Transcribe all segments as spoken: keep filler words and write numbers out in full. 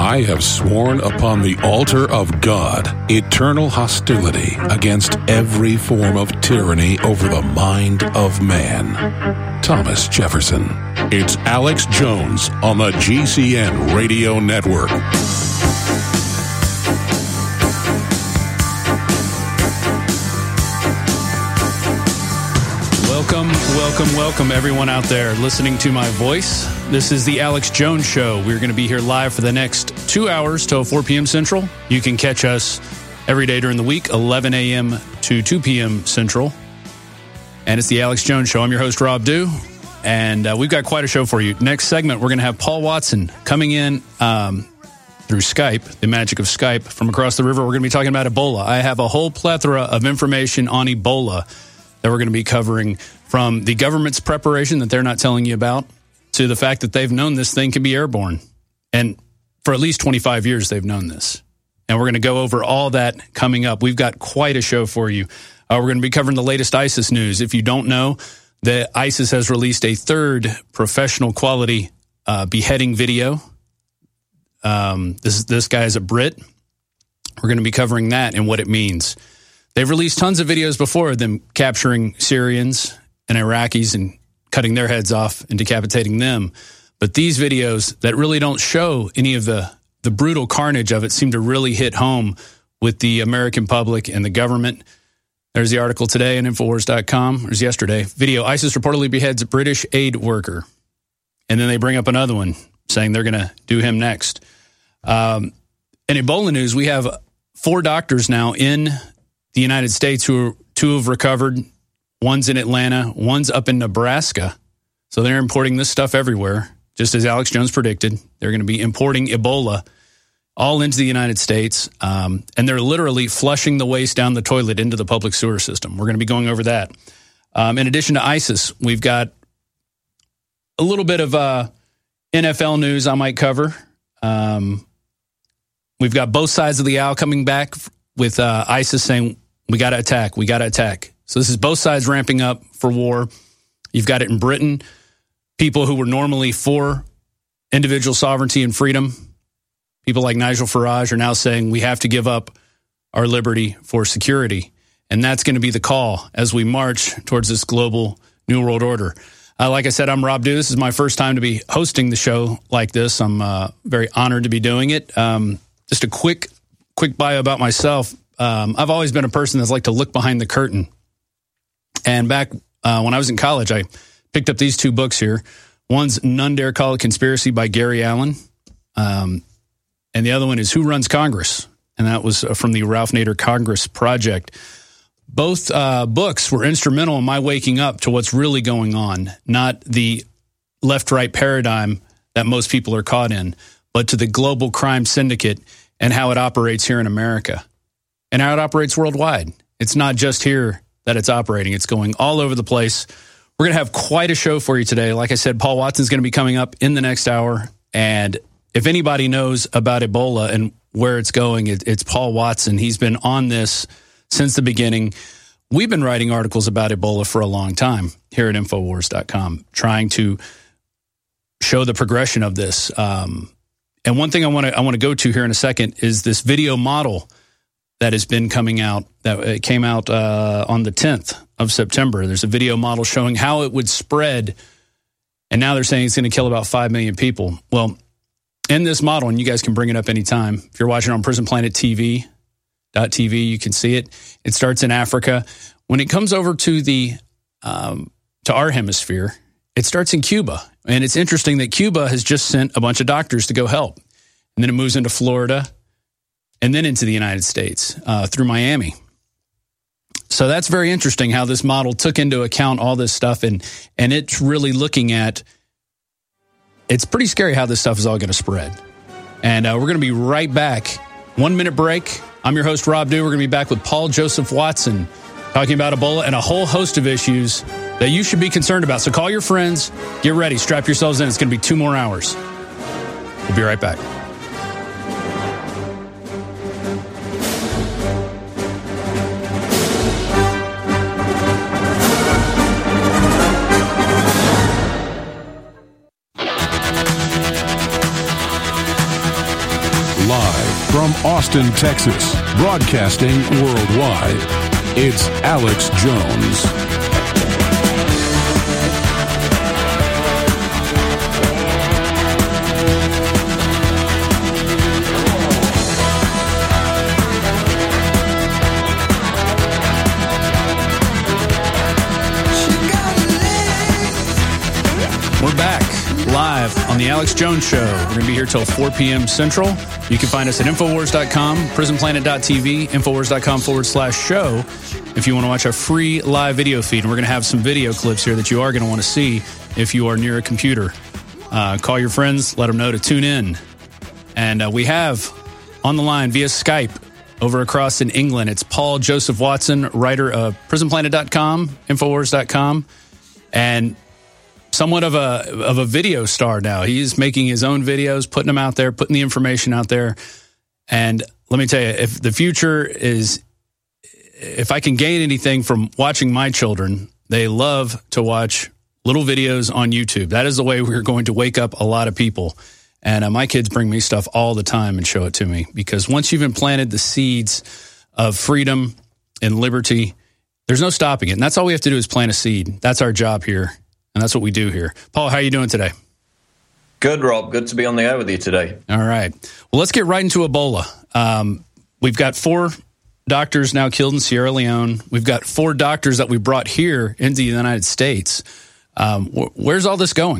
I have sworn upon the altar of God eternal hostility against every form of tyranny over the mind of man. Thomas Jefferson. It's Alex Jones on the G C N Radio Network. Welcome, welcome, welcome, everyone out there listening to my voice. This is the Alex Jones Show. We're going to be here live for the next two hours till four p.m. Central. You can catch us every day during the week, eleven a.m. to two p.m. Central. And it's the Alex Jones Show. I'm your host, Rob Dew, and uh, we've got quite a show for you. Next segment, we're going to have Paul Watson coming in um, through Skype, the magic of Skype, from across the river. We're going to be talking about Ebola. I have a whole plethora of information on Ebola that we're going to be covering, from the government's preparation that they're not telling you about to the fact that they've known this thing can be airborne. And for at least twenty-five years, they've known this. And we're going to go over all that coming up. We've got quite a show for you. Uh, we're going to be covering the latest ISIS news. If you don't know, the ISIS has released a third professional quality uh, beheading video. Um, this, this guy is a Brit. We're going to be covering that and what it means. They've released tons of videos before of them capturing Syrians and Iraqis and cutting their heads off and decapitating them. But these videos that really don't show any of the, the brutal carnage of it seem to really hit home with the American public and the government. There's the article today on Infowars dot com. There's yesterday. Video, ISIS reportedly beheads British aid worker. And then they bring up another one saying they're going to do him next. Um, in Ebola news, we have four doctors now in the United States who are, two have recovered. One's in Atlanta, one's up in Nebraska. So they're importing this stuff everywhere, just as Alex Jones predicted. They're going to be importing Ebola all into the United States, um, and they're literally flushing the waste down the toilet into the public sewer system. We're going to be going over that. Um, in addition to ISIS, we've got a little bit of uh, N F L news I might cover. Um, we've got both sides of the aisle coming back with uh, ISIS saying, we got to attack, we got to attack. So this is both sides ramping up for war. You've got it in Britain. People who were normally for individual sovereignty and freedom, people like Nigel Farage, are now saying we have to give up our liberty for security. And that's going to be the call as we march towards this global New World Order. Uh, like I said, I'm Rob Dew. This is my first time to be hosting the show like this. I'm uh, very honored to be doing it. Um, just a quick, quick bio about myself. Um, I've always been a person that's liked to look behind the curtain. And back uh, when I was in college, I picked up these two books here. One's None Dare Call It Conspiracy by Gary Allen. Um, and the other one is Who Runs Congress? And that was from the Ralph Nader Congress Project. Both uh, books were instrumental in my waking up to what's really going on, not the left-right paradigm that most people are caught in, but to the global crime syndicate and how it operates here in America and how it operates worldwide. It's not just here that it's operating. It's going all over the place. We're going to have quite a show for you today. Like I said, Paul Watson's going to be coming up in the next hour. And if anybody knows about Ebola and where it's going, it, it's Paul Watson. He's been on this since the beginning. We've been writing articles about Ebola for a long time here at Infowars dot com, trying to show the progression of this. Um, and one thing I want to I want to go to here in a second is this video model that has been coming out, that it came out uh, on the tenth of September. There's a video model showing how it would spread, and now they're saying it's going to kill about five million people. Well, in this model, and you guys can bring it up anytime, if you're watching on Prison Planet T V dot T V, you can see it. It starts in Africa. When it comes over to the um, to our hemisphere, it starts in Cuba. And it's interesting that Cuba has just sent a bunch of doctors to go help. And then it moves into Florida, and then into the United States uh, through Miami. So that's very interesting how this model took into account all this stuff, and and it's really looking at, it's pretty scary how this stuff is all going to spread. And uh, we're going to be right back. One minute break. I'm your host, Rob Dew. We're going to be back with Paul Joseph Watson talking about Ebola and a whole host of issues that you should be concerned about. So call your friends, get ready, strap yourselves in. It's going to be two more hours. We'll be right back. From Austin, Texas, broadcasting worldwide, it's Alex Jones. We're back live on the Alex Jones Show. We're going to be here till four p.m. Central. You can find us at Infowars dot com, prison planet dot t v, Infowars dot com forward slash show if you want to watch our free live video feed. And we're going to have some video clips here that you are going to want to see if you are near a computer. Uh, call your friends, let them know to tune in. And uh, we have on the line via Skype over across in England, it's Paul Joseph Watson, writer of prison planet dot com, Infowars dot com, and somewhat of a of a video star now. He's making his own videos, putting them out there, putting the information out there. And let me tell you, if the future is, if I can gain anything from watching my children, they love to watch little videos on YouTube. That is the way we're going to wake up a lot of people. And uh, my kids bring me stuff all the time and show it to me, because once you've implanted the seeds of freedom and liberty, there's no stopping it. And that's all we have to do is plant a seed. That's our job here. And that's what we do here. Paul, how are you doing today? Good, Rob. Good to be on the air with you today. All right. Well, let's get right into Ebola. Um, we've got four doctors now killed in Sierra Leone. We've got four doctors that we brought here into the United States. Um, wh- where's all this going?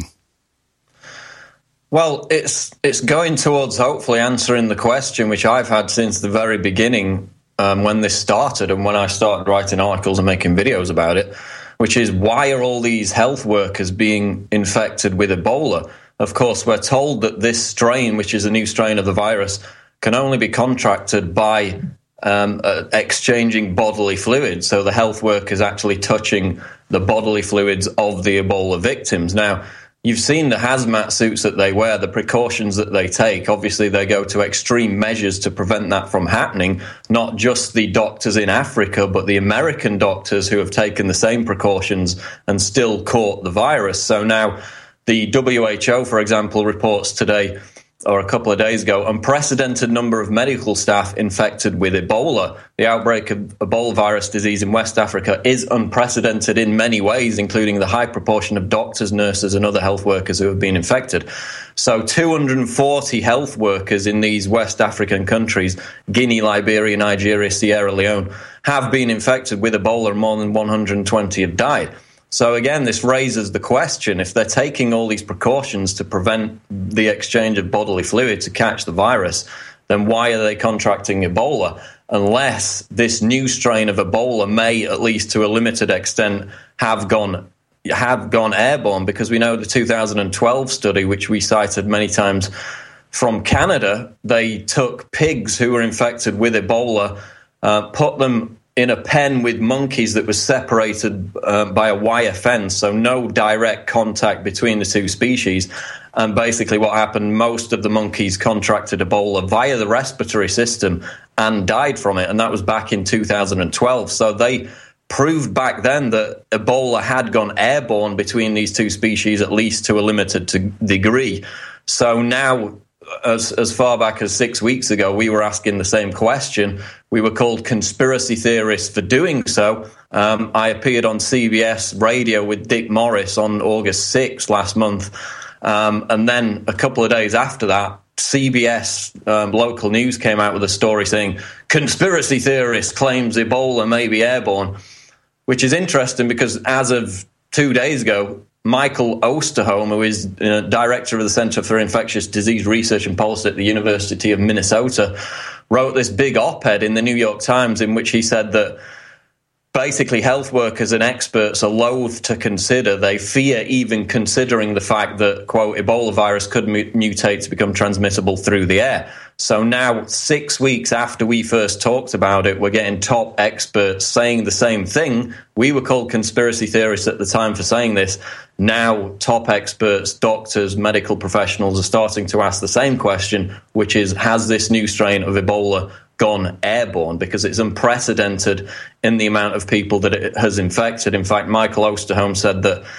Well, it's it's going towards hopefully answering the question which I've had since the very beginning, um, when this started and when I started writing articles and making videos about it, which is, why are all these health workers being infected with Ebola? Of course, we're told that this strain, which is a new strain of the virus, can only be contracted by um, uh, exchanging bodily fluids. So the health workers actually touching the bodily fluids of the Ebola victims. Now, you've seen the hazmat suits that they wear, the precautions that they take. Obviously, they go to extreme measures to prevent that from happening. Not just the doctors in Africa, but the American doctors who have taken the same precautions and still caught the virus. So now the W H O, for example, reports today, or a couple of days ago, unprecedented number of medical staff infected with Ebola. The outbreak of Ebola virus disease in West Africa is unprecedented in many ways, including the high proportion of doctors, nurses, and other health workers who have been infected. So two hundred forty health workers in these West African countries, Guinea, Liberia, Nigeria, Sierra Leone, have been infected with Ebola, and more than one hundred twenty have died. So again, this raises the question, if they're taking all these precautions to prevent the exchange of bodily fluid to catch the virus, then why are they contracting Ebola? Unless this new strain of Ebola may, at least to a limited extent, have gone have gone airborne, because we know the two thousand twelve study, which we cited many times from Canada, they took pigs who were infected with Ebola, uh, put them in a pen with monkeys that was separated uh, by a wire fence, so no direct contact between the two species. And basically what happened, most of the monkeys contracted Ebola via the respiratory system and died from it, and that was back in two thousand twelve. So they proved back then that Ebola had gone airborne between these two species, at least to a limited to degree. So now, As, as far back as six weeks ago, we were asking the same question. We were called conspiracy theorists for doing so. Um, I appeared on C B S radio with Dick Morris on August sixth last month. Um, and then a couple of days after that, C B S um, local news came out with a story saying, conspiracy theorist claims Ebola may be airborne, which is interesting because as of two days ago, Michael Osterholm, who is uh, director of the Center for Infectious Disease Research and Policy at the University of Minnesota, wrote this big op-ed in the New York Times in which he said that basically health workers and experts are loath to consider, they fear even considering the fact that, quote, Ebola virus could mu- mutate to become transmissible through the air. So now, six weeks after we first talked about it, we're getting top experts saying the same thing. We were called conspiracy theorists at the time for saying this. Now, top experts, doctors, medical professionals are starting to ask the same question, which is, has this new strain of Ebola gone airborne? Because it's unprecedented in the amount of people that it has infected. In fact, Michael Osterholm said that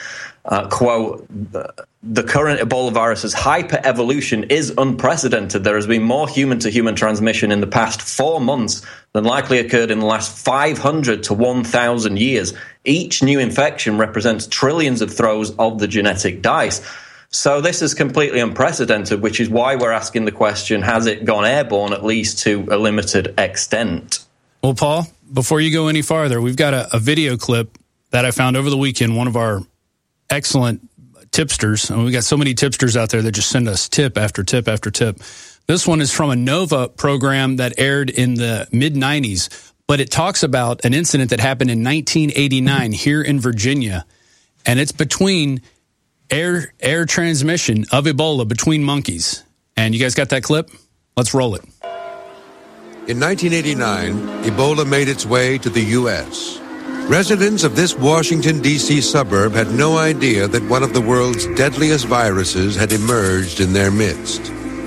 Uh, quote, the current Ebola virus's hyper-evolution is unprecedented. There has been more human-to-human transmission in the past four months than likely occurred in the last five hundred to one thousand years. Each new infection represents trillions of throws of the genetic dice. So this is completely unprecedented, which is why we're asking the question, has it gone airborne, at least to a limited extent? Well, Paul, before you go any farther, we've got a, a video clip that I found over the weekend. One of our excellent tipsters, and we got so many tipsters out there that just send us tip after tip after tip. This one is from a Nova program that aired in the mid nineties, but it talks about an incident that happened in nineteen eighty-nine here in Virginia, and it's between air air transmission of Ebola between monkeys. And you guys got that clip? Let's roll it. In nineteen eighty-nine, Ebola made its way to the U S Residents of this Washington, D C suburb had no idea that one of the world's deadliest viruses had emerged in their midst.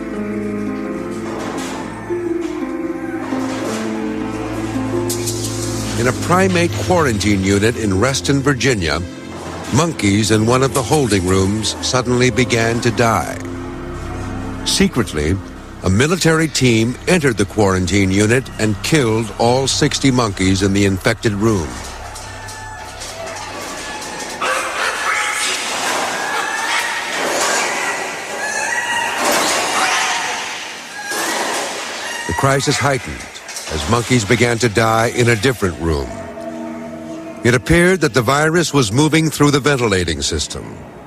In a primate quarantine unit in Reston, Virginia, monkeys in one of the holding rooms suddenly began to die. Secretly, a military team entered the quarantine unit and killed all sixty monkeys in the infected room. The crisis heightened as monkeys began to die in a different room. It appeared that the virus was moving through the ventilating system.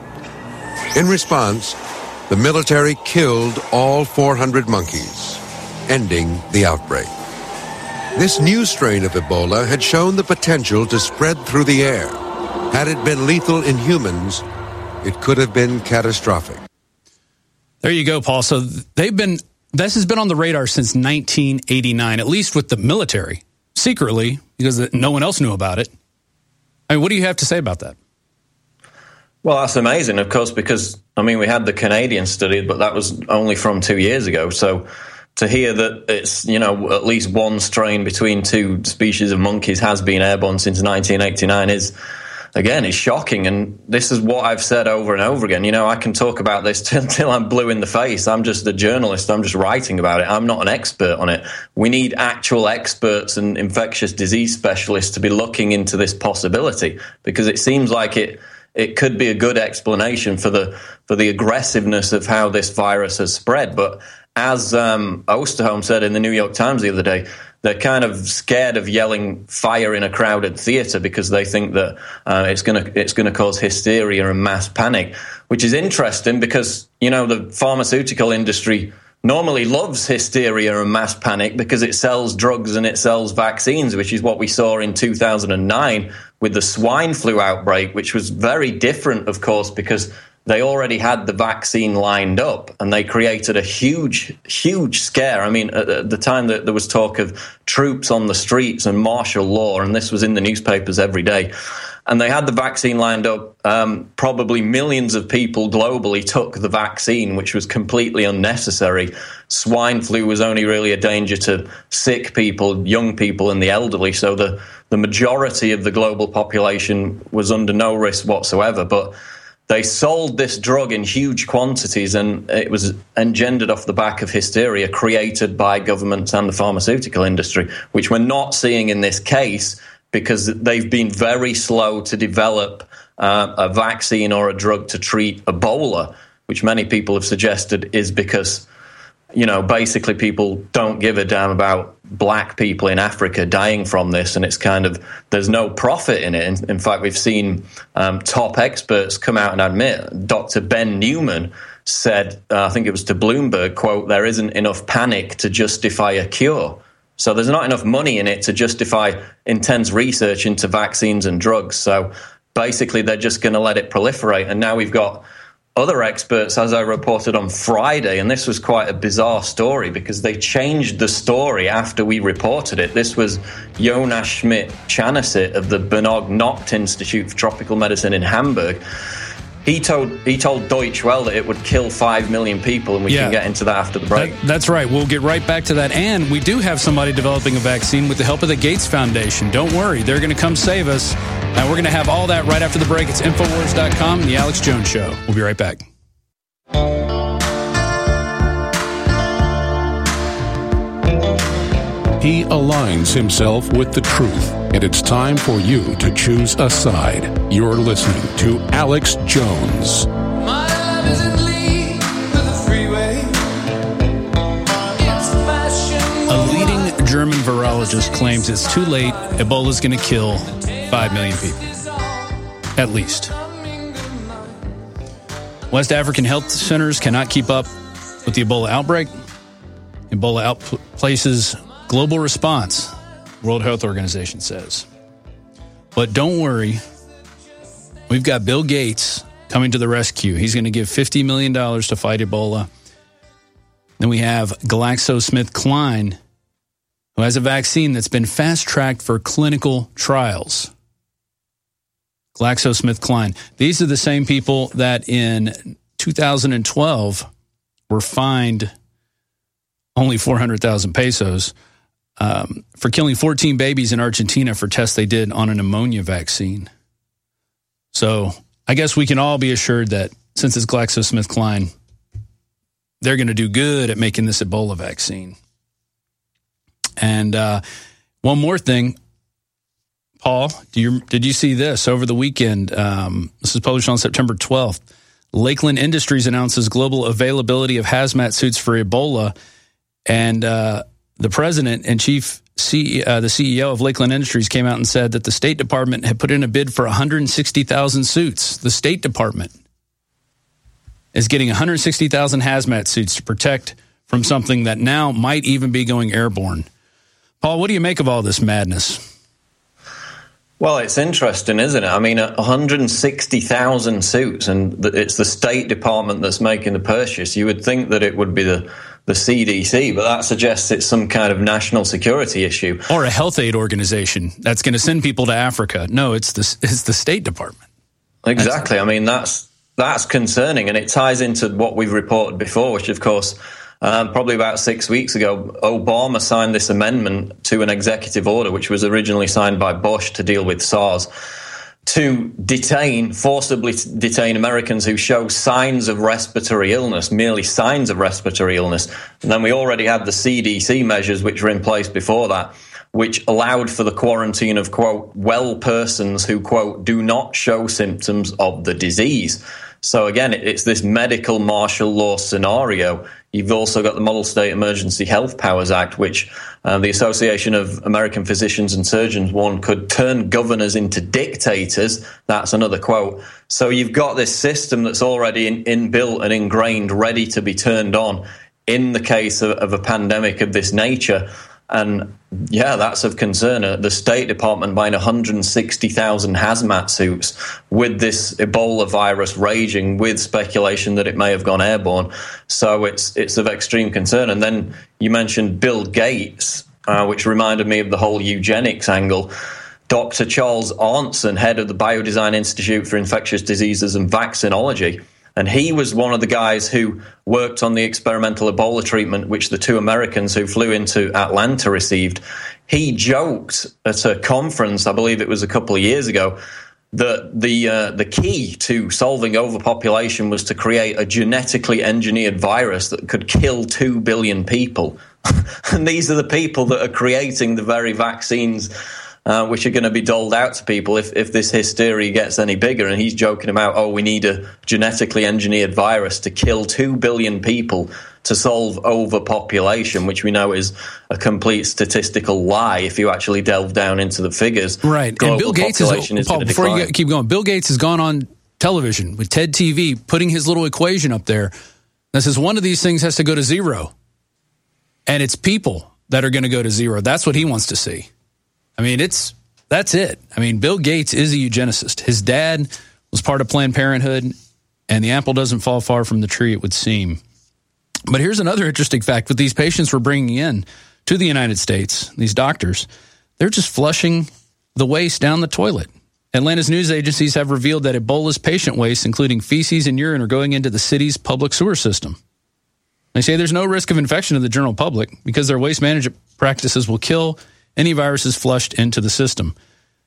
In response, the military killed all four hundred monkeys, ending the outbreak. This new strain of Ebola had shown the potential to spread through the air. Had it been lethal in humans, it could have been catastrophic. There you go, Paul. So they've been, this has been on the radar since nineteen eighty-nine, at least with the military, secretly, because no one else knew about it. I mean, what do you have to say about that? Well, that's amazing, of course, because, I mean, we had the Canadian study, but that was only from two years ago. So to hear that it's, you know, at least one strain between two species of monkeys has been airborne since nineteen eighty-nine is, again, is shocking. And this is what I've said over and over again. You know, I can talk about this till, till I'm blue in the face. I'm just a journalist. I'm just writing about it. I'm not an expert on it. We need actual experts and infectious disease specialists to be looking into this possibility, because it seems like it it could be a good explanation for the for the aggressiveness of how this virus has spread. But as um, Osterholm said in the New York Times the other day, they're kind of scared of yelling fire in a crowded theater because they think that uh, it's going to it's going to cause hysteria and mass panic, which is interesting because, you know, the pharmaceutical industry normally loves hysteria and mass panic because it sells drugs and it sells vaccines, which is what we saw in two thousand nine with the swine flu outbreak, which was very different, of course, because they already had the vaccine lined up and they created a huge, huge scare. I mean, at the time that there was talk of troops on the streets and martial law, and this was in the newspapers every day, and they had the vaccine lined up. Um, probably millions of people globally took the vaccine, which was completely unnecessary. Swine flu was only really a danger to sick people, young people, and the elderly. So the, the majority of the global population was under no risk whatsoever. But they sold this drug in huge quantities, and it was engendered off the back of hysteria created by governments and the pharmaceutical industry, which we're not seeing in this case because they've been very slow to develop uh, a vaccine or a drug to treat Ebola, which many people have suggested is because, you know, basically people don't give a damn about black people in Africa dying from this, and it's kind of, there's no profit in it. In, in fact, we've seen um, top experts come out and admit, Doctor Ben Newman said, uh, I think it was to Bloomberg, quote, there isn't enough panic to justify a cure. So there's not enough money in it to justify intense research into vaccines and drugs. So basically they're just going to let it proliferate. And now we've got other experts, as I reported on Friday, and this was quite a bizarre story because they changed the story after we reported it. This was Jonas Schmidt-Chanasit of the Bernard Nocht Institute for Tropical Medicine in Hamburg. He told he told Deutsche Welle that it would kill five million people, and we yeah. can get into that after the break. That, that's right. We'll get right back to that. And we do have somebody developing a vaccine with the help of the Gates Foundation. Don't worry. They're going to come save us. And we're going to have all that right after the break. It's Infowars dot com and The Alex Jones Show. We'll be right back. He aligns himself with the truth, and it's time for you to choose a side. You're listening to Alex Jones. My love is in league with the freeway. It's fashion. A leading German virologist claims it's too late. Ebola's going to kill five million people, at least. West African health centers cannot keep up with the Ebola outbreak. Ebola outplaces global response, World Health Organization says. But don't worry, we've got Bill Gates coming to the rescue. He's going to give fifty million dollars to fight Ebola. Then we have GlaxoSmithKline, who has a vaccine that's been fast-tracked for clinical trials. GlaxoSmithKline. These are the same people that in two thousand twelve were fined only four hundred thousand pesos um, for killing fourteen babies in Argentina for tests they did on a pneumonia vaccine. So I guess we can all be assured that since it's GlaxoSmithKline, they're going to do good at making this Ebola vaccine. And uh, one more thing, Paul, do you, did you see this over the weekend? Um, this is published on September twelfth. Lakeland Industries announces global availability of hazmat suits for Ebola. And uh, the president and chief C- uh, the C E O of Lakeland Industries came out and said that the State Department had put in a bid for one hundred sixty thousand suits. The State Department is getting one hundred sixty thousand hazmat suits to protect from something that now might even be going airborne. Paul, what do you make of all this madness? Well, it's interesting, isn't it? I mean, one hundred sixty thousand suits, and it's the State Department that's making the purchase. You would think that it would be the, the C D C, but that suggests it's some kind of national security issue. Or a health aid organization that's going to send people to Africa. No, it's the, it's the State Department. Exactly. That's- I mean, that's that's concerning, and it ties into what we've reported before, which, of course, Um, probably about six weeks ago, Obama signed this amendment to an executive order, which was originally signed by Bush to deal with SARS, to detain, forcibly detain Americans who show signs of respiratory illness, merely signs of respiratory illness. And then we already had the C D C measures, which were in place before that, which allowed for the quarantine of, quote, well persons who, quote, do not show symptoms of the disease. So again, it's this medical martial law scenario. You've also got the Model State Emergency Health Powers Act, which uh, the Association of American Physicians and Surgeons warned could turn governors into dictators. That's another quote. So you've got this system that's already in, inbuilt and ingrained, ready to be turned on in the case of, of a pandemic of this nature. And yeah, that's of concern. The State Department buying one hundred sixty thousand hazmat suits with this Ebola virus raging, with speculation that it may have gone airborne. So it's it's of extreme concern. And then you mentioned Bill Gates, uh, which reminded me of the whole eugenics angle. Doctor Charles Arntzen, head of the Biodesign Institute for Infectious Diseases and Vaccinology, and he was one of the guys who worked on the experimental Ebola treatment, which the two Americans who flew into Atlanta received. He joked at a conference, I believe it was a couple of years ago, that the uh, the key to solving overpopulation was to create a genetically engineered virus that could kill two billion people. And these are the people that are creating the very vaccines Uh, which are going to be doled out to people if, if this hysteria gets any bigger. And he's joking about, oh, we need a genetically engineered virus to kill two billion people to solve overpopulation, which we know is a complete statistical lie if you actually delve down into the figures. Right. Global and Bill Gates is, is Paul, before decline. You keep going, Bill Gates has gone on television with TED T V, putting his little equation up there that says one of these things has to go to zero. And it's people that are going to go to zero. That's what he wants to see. I mean, it's that's it. I mean, Bill Gates is a eugenicist. His dad was part of Planned Parenthood, and the apple doesn't fall far from the tree, it would seem. But here's another interesting fact. What these patients were bringing in to the United States, these doctors, they're just flushing the waste down the toilet. Atlanta's news agencies have revealed that Ebola's patient waste, including feces and urine, are going into the city's public sewer system. They say there's no risk of infection to the general public because their waste management practices will kill any viruses flushed into the system.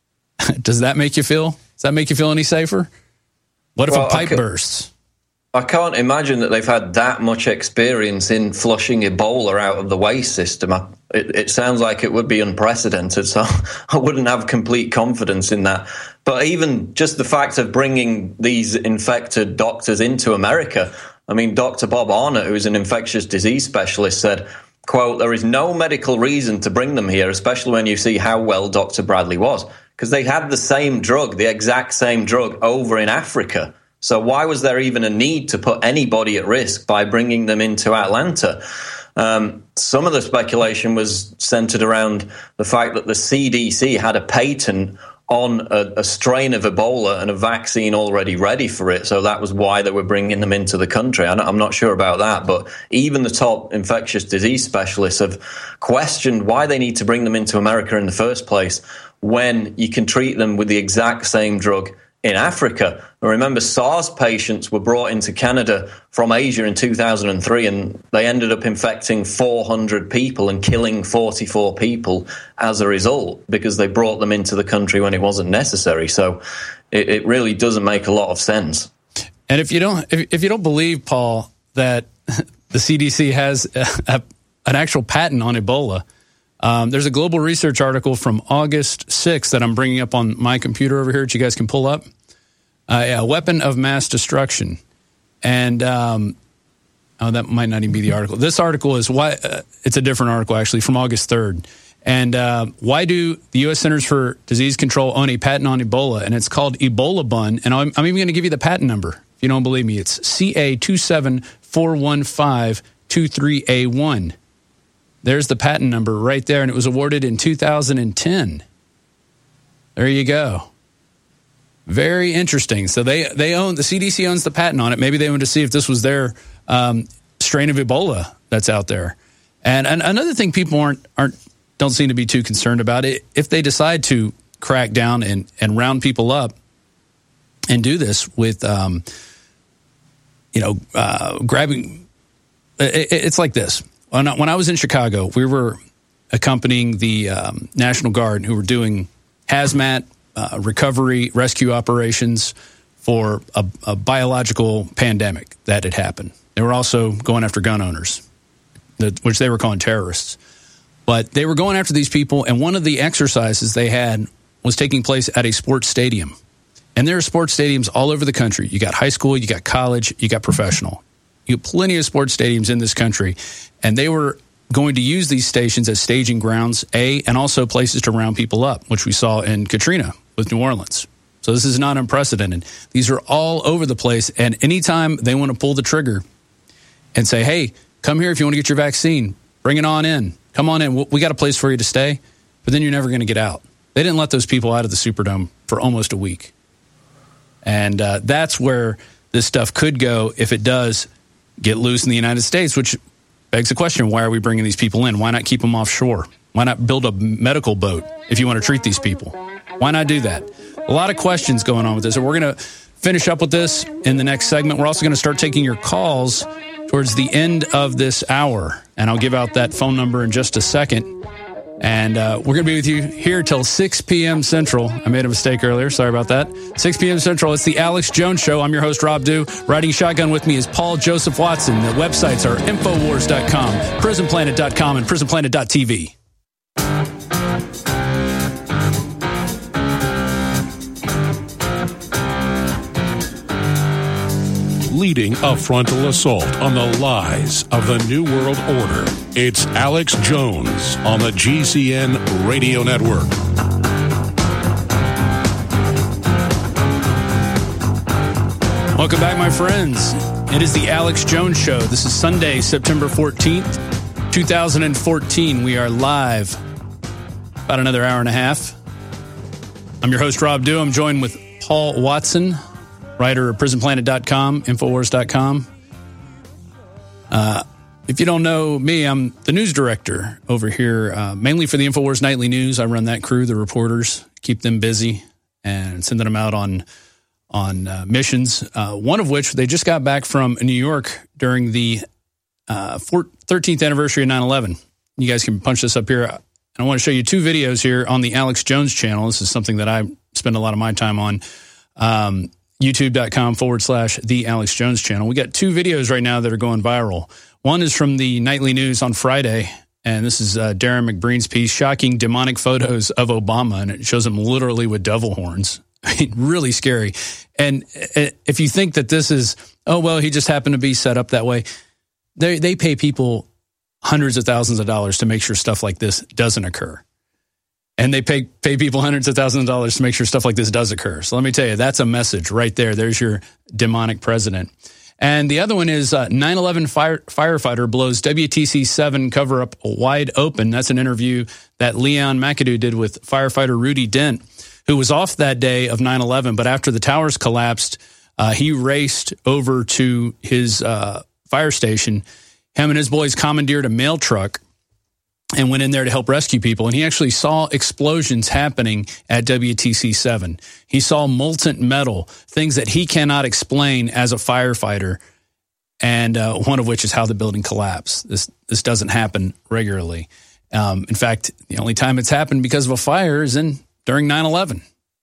Does that make you feel? Does that make you feel any safer? What if well, a pipe I bursts? I can't imagine that they've had that much experience in flushing Ebola out of the waste system. It, it sounds like it would be unprecedented, so I wouldn't have complete confidence in that. But even just the fact of bringing these infected doctors into America, I mean, Doctor Bob Arnott, who is an infectious disease specialist, said, quote, "There is no medical reason to bring them here, especially when you see how well Doctor Bradley was, because they had the same drug, the exact same drug over in Africa. So why was there even a need to put anybody at risk by bringing them into Atlanta?" Um, some of the speculation was centered around the fact that the C D C had a patent on a, a strain of Ebola and a vaccine already ready for it. So that was why they were bringing them into the country. I'm not sure about that, but even the top infectious disease specialists have questioned why they need to bring them into America in the first place when you can treat them with the exact same drug in Africa. Remember, SARS patients were brought into Canada from Asia in two thousand three, and they ended up infecting four hundred people and killing forty-four people as a result because they brought them into the country when it wasn't necessary. So it, it really doesn't make a lot of sense. And if you don't, if, if you don't believe, Paul, that the C D C has a, a, an actual patent on Ebola, Um, there's a global research article from August sixth that I'm bringing up on my computer over here that you guys can pull up. Uh, yeah, a weapon of mass destruction. And, um, oh, that might not even be the article. This article is why, uh, it's a different article actually from August third. And uh, why do the U S Centers for Disease Control own a patent on Ebola? And it's called Ebola Bun. And I'm, I'm even going to give you the patent number. If you don't believe me, it's C A two seven four one five two three A one. There's the patent number right there, and it was awarded in two thousand ten. There you go. Very interesting. So they they own, the C D C owns the patent on it. Maybe they wanted to see if this was their um, strain of Ebola that's out there. And, and another thing people aren't aren't don't seem to be too concerned about it. If they decide to crack down and, and round people up and do this with, um, you know, uh, grabbing, it, it's like this. When I, when I was in Chicago, we were accompanying the um, National Guard who were doing hazmat, uh, recovery, rescue operations for a, a biological pandemic that had happened. They were also going after gun owners, that, which they were calling terrorists. But they were going after these people, and one of the exercises they had was taking place at a sports stadium. And there are sports stadiums all over the country. You got high school, you got college, you got professional. You have plenty of sports stadiums in this country, and they were going to use these stations as staging grounds, A, and also places to round people up, which we saw in Katrina with New Orleans. So this is not unprecedented. These are all over the place, and anytime they want to pull the trigger and say, hey, come here if you want to get your vaccine, bring it on in, come on in, we got a place for you to stay, but then you're never going to get out. They didn't let those people out of the Superdome for almost a week. And uh, that's where this stuff could go if it does get loose in the United States, which begs the question, why are we bringing these people in? Why not keep them offshore? Why not build a medical boat if you want to treat these people? Why not do that? A lot of questions going on with this. And we're going to finish up with this in the next segment. We're also going to start taking your calls towards the end of this hour. And I'll give out that phone number in just a second. And uh, we're going to be with you here till six p.m. Central. I made a mistake earlier. Sorry about that. six p.m. Central. It's the Alex Jones Show. I'm your host, Rob Dew. Riding shotgun with me is Paul Joseph Watson. The websites are Infowars dot com, Prison Planet dot com, and Prison Planet dot T V. Leading a frontal assault on the lies of the New World Order. It's Alex Jones on the G C N Radio Network. Welcome back, my friends. It is the Alex Jones Show. This is Sunday, September fourteenth, two thousand fourteen. We are live about another hour and a half. I'm your host, Rob Dew. I'm joined with Paul Watson, writer of Prison Planet dot com, Infowars dot com. Uh, if you don't know me, I'm the news director over here, uh, mainly for the Infowars Nightly News. I run that crew, the reporters, keep them busy. and sending them out on on uh, missions, uh, one of which they just got back from New York during the uh, thirteenth anniversary of nine eleven. You guys can punch this up here. And I want to show you two videos here on the Alex Jones channel. This is something that I spend a lot of my time on. Um, YouTube.com forward slash the Alex Jones channel. We got two videos right now that are going viral. One is from the Nightly News on Friday, and this is uh, Darren McBreen's piece, Shocking Demonic Photos of Obama, and it shows him literally with devil horns. I mean, really scary. And if you think that this is, oh, well, he just happened to be set up that way, they they pay people hundreds of thousands of dollars to make sure stuff like this doesn't occur. And they pay pay people hundreds of thousands of dollars to make sure stuff like this does occur. So let me tell you, that's a message right there. There's your demonic president. And the other one is uh, nine eleven fire, firefighter blows W T C seven cover-up wide open. That's an interview that Leon McAdoo did with firefighter Rudy Dent, who was off that day of nine eleven. But after the towers collapsed, uh, he raced over to his uh, fire station. Him and his boys commandeered a mail truck and went in there to help rescue people. And he actually saw explosions happening at W T C seven. He saw molten metal, things that he cannot explain as a firefighter, and uh, one of which is how the building collapsed. This this doesn't happen regularly. Um, in fact, the only time it's happened because of a fire is in during nine eleven.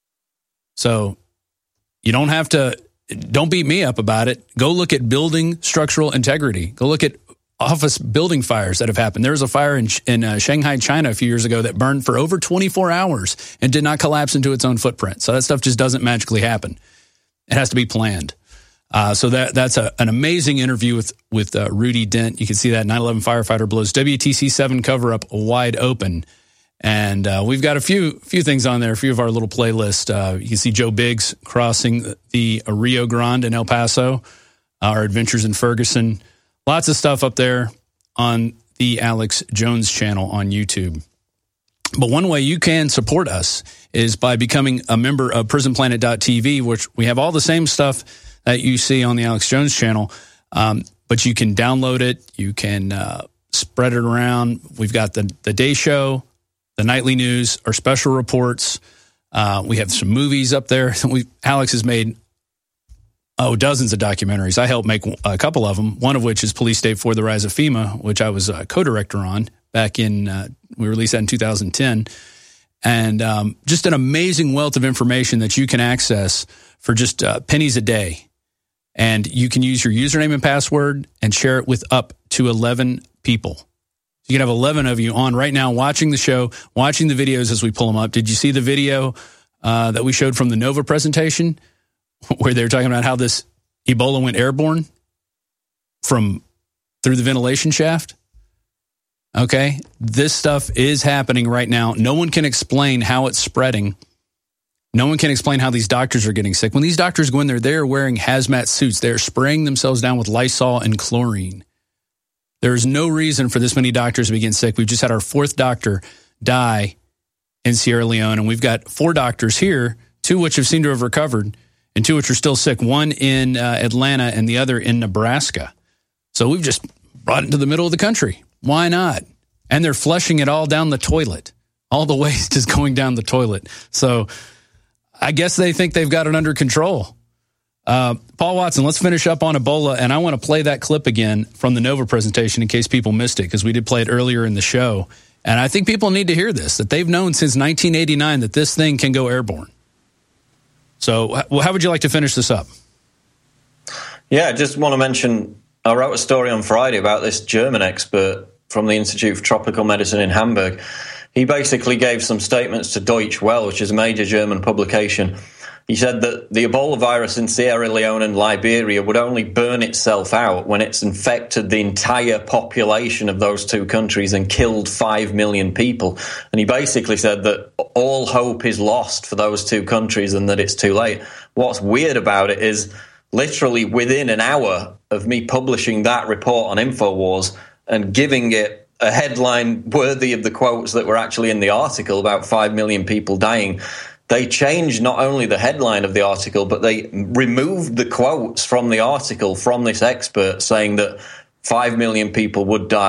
So you don't have to, don't beat me up about it. Go look at building structural integrity. Go look at office building fires that have happened. There was a fire in, in uh, Shanghai, China a few years ago that burned for over twenty-four hours and did not collapse into its own footprint. So that stuff just doesn't magically happen. It has to be planned. Uh, so that that's a, an amazing interview with, with uh, Rudy Dent. You can see that nine eleven firefighter blows W T C seven cover-up wide open. And uh, we've got a few few things on there, a few of our little playlist. Uh, you can see Joe Biggs crossing the uh, Rio Grande in El Paso, our adventures in Ferguson. Lots of stuff up there on the Alex Jones channel on YouTube. But one way you can support us is by becoming a member of prison planet dot t v, which we have all the same stuff that you see on the Alex Jones channel, um, but you can download it. You can uh, spread it around. We've got the, the day show, the nightly news, our special reports. Uh, we have some movies up there. We Alex has made Oh, dozens of documentaries. I helped make a couple of them, one of which is Police State for the Rise of FEMA, which I was a co-director on back in, uh, we released that in two thousand ten. And um, just an amazing wealth of information that you can access for just uh, pennies a day. And you can use your username and password and share it with up to eleven people. You can have eleven of you on right now watching the show, watching the videos as we pull them up. Did you see the video uh, that we showed from the NOVA presentation, where they were talking about how this Ebola went airborne from through the ventilation shaft? Okay, this stuff is happening right now. No one can explain how it's spreading. No one can explain how these doctors are getting sick. When these doctors go in there, they're wearing hazmat suits. They're spraying themselves down with Lysol and chlorine. There's no reason for this many doctors to be getting sick. We've just had our fourth doctor die in Sierra Leone, and we've got four doctors here, two which have seemed to have recovered, and two which are still sick, one in uh, Atlanta and the other in Nebraska. So we've just brought it into the middle of the country. Why not? And they're flushing it all down the toilet. All the waste is going down the toilet. So I guess they think they've got it under control. Uh, Paul Watson, let's finish up on Ebola, and I want to play that clip again from the NOVA presentation in case people missed it, because we did play it earlier in the show. And I think people need to hear this, that they've known since nineteen eighty-nine that this thing can go airborne. So well, how would you like to finish this up? Yeah, I just want to mention, I wrote a story on Friday about this German expert from the Institute for Tropical Medicine in Hamburg. He basically gave some statements to Deutsche Welle, which is a major German publication. He said that the Ebola virus in Sierra Leone and Liberia would only burn itself out when it's infected the entire population of those two countries and killed five million people. And he basically said that all hope is lost for those two countries and that it's too late. What's weird about it is literally within an hour of me publishing that report on InfoWars and giving it a headline worthy of the quotes that were actually in the article about five million people dying, they changed not only the headline of the article, but they removed the quotes from the article from this expert saying that five million people would die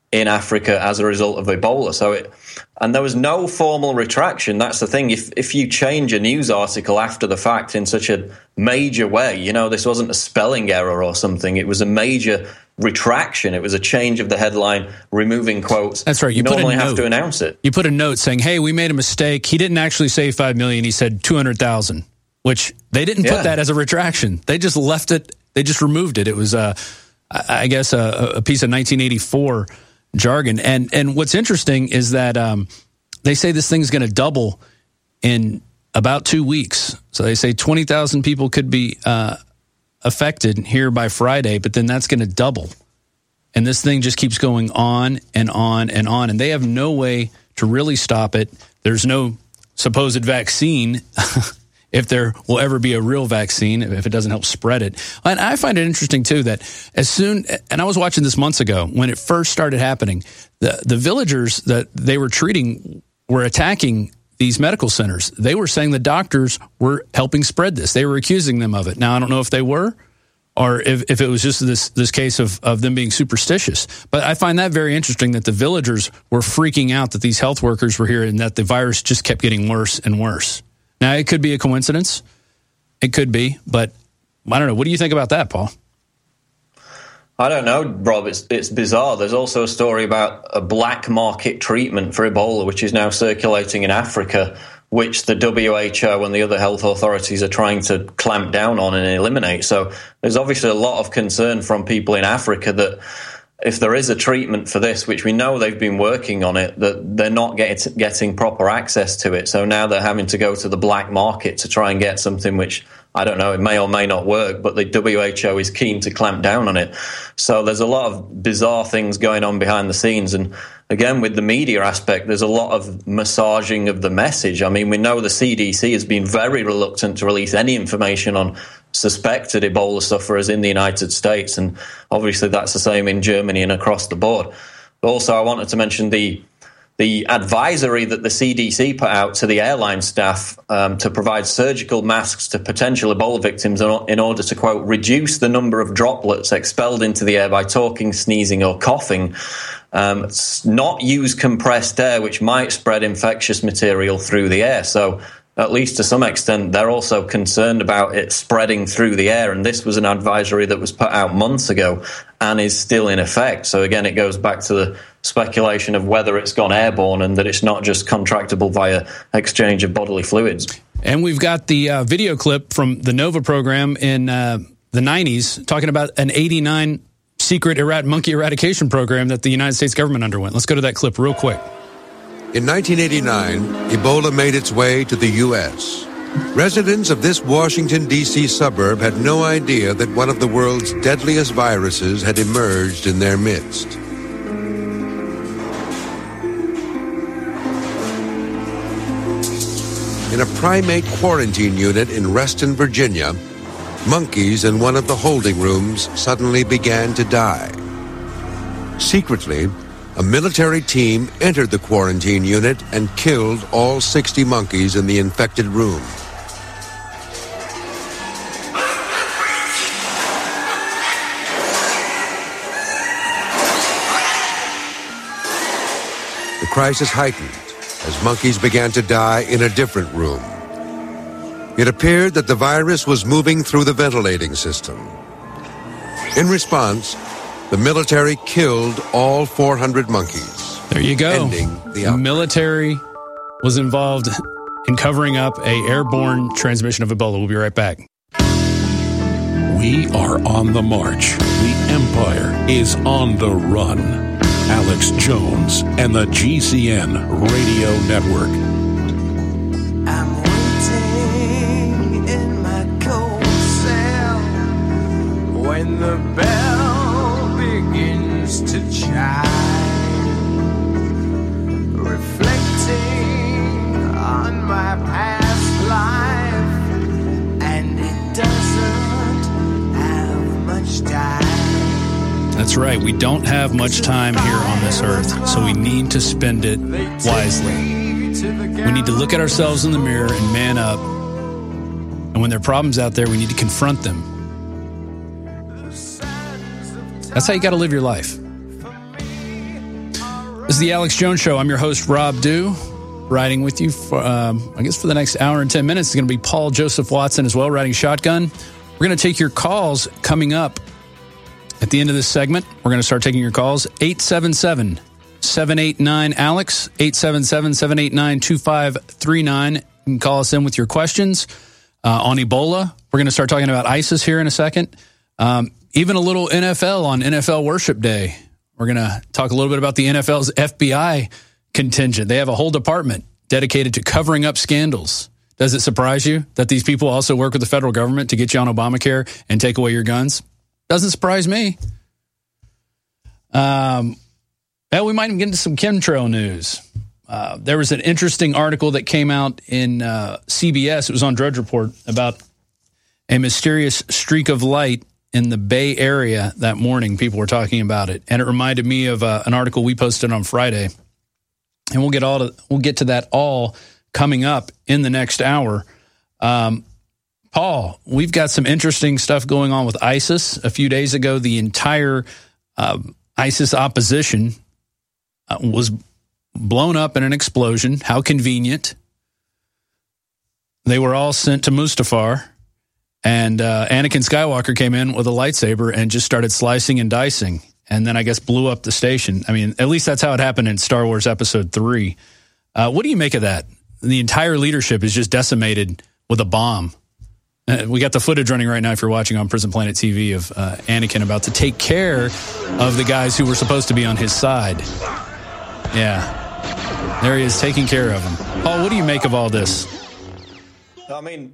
in Africa as a result of Ebola. So it, and there was no formal retraction. That's the thing. If if you change a news article after the fact in such a major way, you know, this wasn't a spelling error or something. It was a major retraction. It was a change of the headline, removing quotes. That's right. You, you put normally a have note. to announce it. You put a note saying, hey, we made a mistake. He didn't actually say five million. He said two hundred thousand, which they didn't Yeah. put that as a retraction. They just left it. They just removed it. It was, uh, I guess, a, a piece of nineteen eighty-four jargon. And and what's interesting is that um, they say this thing's going to double in about two weeks. So they say twenty thousand people could be uh, affected here by Friday, but then that's going to double. And this thing just keeps going on and on and on. And they have no way to really stop it. There's no supposed vaccine, if there will ever be a real vaccine, if it doesn't help spread it. And I find it interesting, too, that as soon, and I was watching this months ago, when it first started happening, the, the villagers that they were treating were attacking these medical centers. They were saying the doctors were helping spread this. They were accusing them of it. Now, I don't know if they were, or if, if it was just this this case of, of them being superstitious. But I find that very interesting that the villagers were freaking out that these health workers were here and that the virus just kept getting worse and worse. Now, it could be a coincidence. It could be. But I don't know. What do you think about that, Paul? I don't know, Rob. It's it's bizarre. There's also a story about a black market treatment for Ebola, which is now circulating in Africa, which the W H O and the other health authorities are trying to clamp down on and eliminate. So there's obviously a lot of concern from people in Africa that if there is a treatment for this, which we know they've been working on it, that they're not get, getting proper access to it. So now they're having to go to the black market to try and get something which, I don't know, it may or may not work, but the W H O is keen to clamp down on it. So there's a lot of bizarre things going on behind the scenes. And again, with the media aspect, there's a lot of massaging of the message. I mean, we know the C D C has been very reluctant to release any information on suspected Ebola sufferers in the United States. And obviously that's the same in Germany and across the board. But also I wanted to mention the the advisory that the C D C put out to the airline staff um, to provide surgical masks to potential Ebola victims in order to, quote, reduce the number of droplets expelled into the air by talking, sneezing or coughing. Um, not use compressed air, which might spread infectious material through the air. So at least to some extent, they're also concerned about it spreading through the air. And this was an advisory that was put out months ago and is still in effect. So again, it goes back to the speculation of whether it's gone airborne and that it's not just contractable via exchange of bodily fluids. And we've got the uh, video clip from the NOVA program in uh, the nineties talking about an eighty-nine secret erat- monkey eradication program that the United States government underwent. Let's go to that clip real quick. In nineteen eighty-nine, Ebola made its way to the U S. Residents of this Washington, D C suburb had no idea that one of the world's deadliest viruses had emerged in their midst. In a primate quarantine unit in Reston, Virginia, monkeys in one of the holding rooms suddenly began to die. Secretly, a military team entered the quarantine unit and killed all sixty monkeys in the infected room. The crisis heightened as monkeys began to die in a different room. It appeared that the virus was moving through the ventilating system. In response, the military killed all four hundred monkeys. There you go. Ending the The outbreak. military was involved in covering up a airborne transmission of Ebola. We'll be right back. We are on the march. The empire is on the run. Alex Jones and the G C N Radio Network. I'm waiting in my cold cell when the bell begins to chime, reflecting on my past life, and it doesn't have much time. That's right. We don't have much time here on this earth, so we need to spend it wisely. We need to look at ourselves in the mirror and man up. And when there are problems out there, we need to confront them. That's how you got to live your life. This is the Alex Jones Show. I'm your host, Rob Dew, riding with you for, um, I guess, for the next hour and ten minutes. It's going to be Paul Joseph Watson as well, riding shotgun. We're going to take your calls coming up at the end of this segment. We're going to start taking your calls. eight seven seven, seven eight nine, ALEX, eight seven seven, seven eight nine, two five three nine. You can call us in with your questions uh, on Ebola. We're going to start talking about ISIS here in a second. Um, even a little N F L on N F L Worship Day. We're going to talk a little bit about the N F L's F B I contingent. They have a whole department dedicated to covering up scandals. Does it surprise you that these people also work with the federal government to get you on Obamacare and take away your guns? Doesn't surprise me. Um, well, we might even get into some chemtrail news. Uh, there was an interesting article that came out in uh, C B S. It was on Drudge Report about a mysterious streak of light in the Bay Area that morning. People were talking about it, and it reminded me of uh, an article we posted on Friday. And we'll get all to we'll get to that all coming up in the next hour. Um, Paul, we've got some interesting stuff going on with ISIS. A few days ago, the entire uh, ISIS opposition uh, was blown up in an explosion. How convenient! They were all sent to Mustafar. And uh, Anakin Skywalker came in with a lightsaber and just started slicing and dicing, and then I guess blew up the station. I mean, at least that's how it happened in Star Wars Episode three. Uh, what do you make of that? The entire leadership is just decimated with a bomb. Uh, we got the footage running right now, if you're watching on Prison Planet T V, of uh, Anakin about to take care of the guys who were supposed to be on his side. Yeah. There he is, taking care of them. Paul, what do you make of all this? I mean...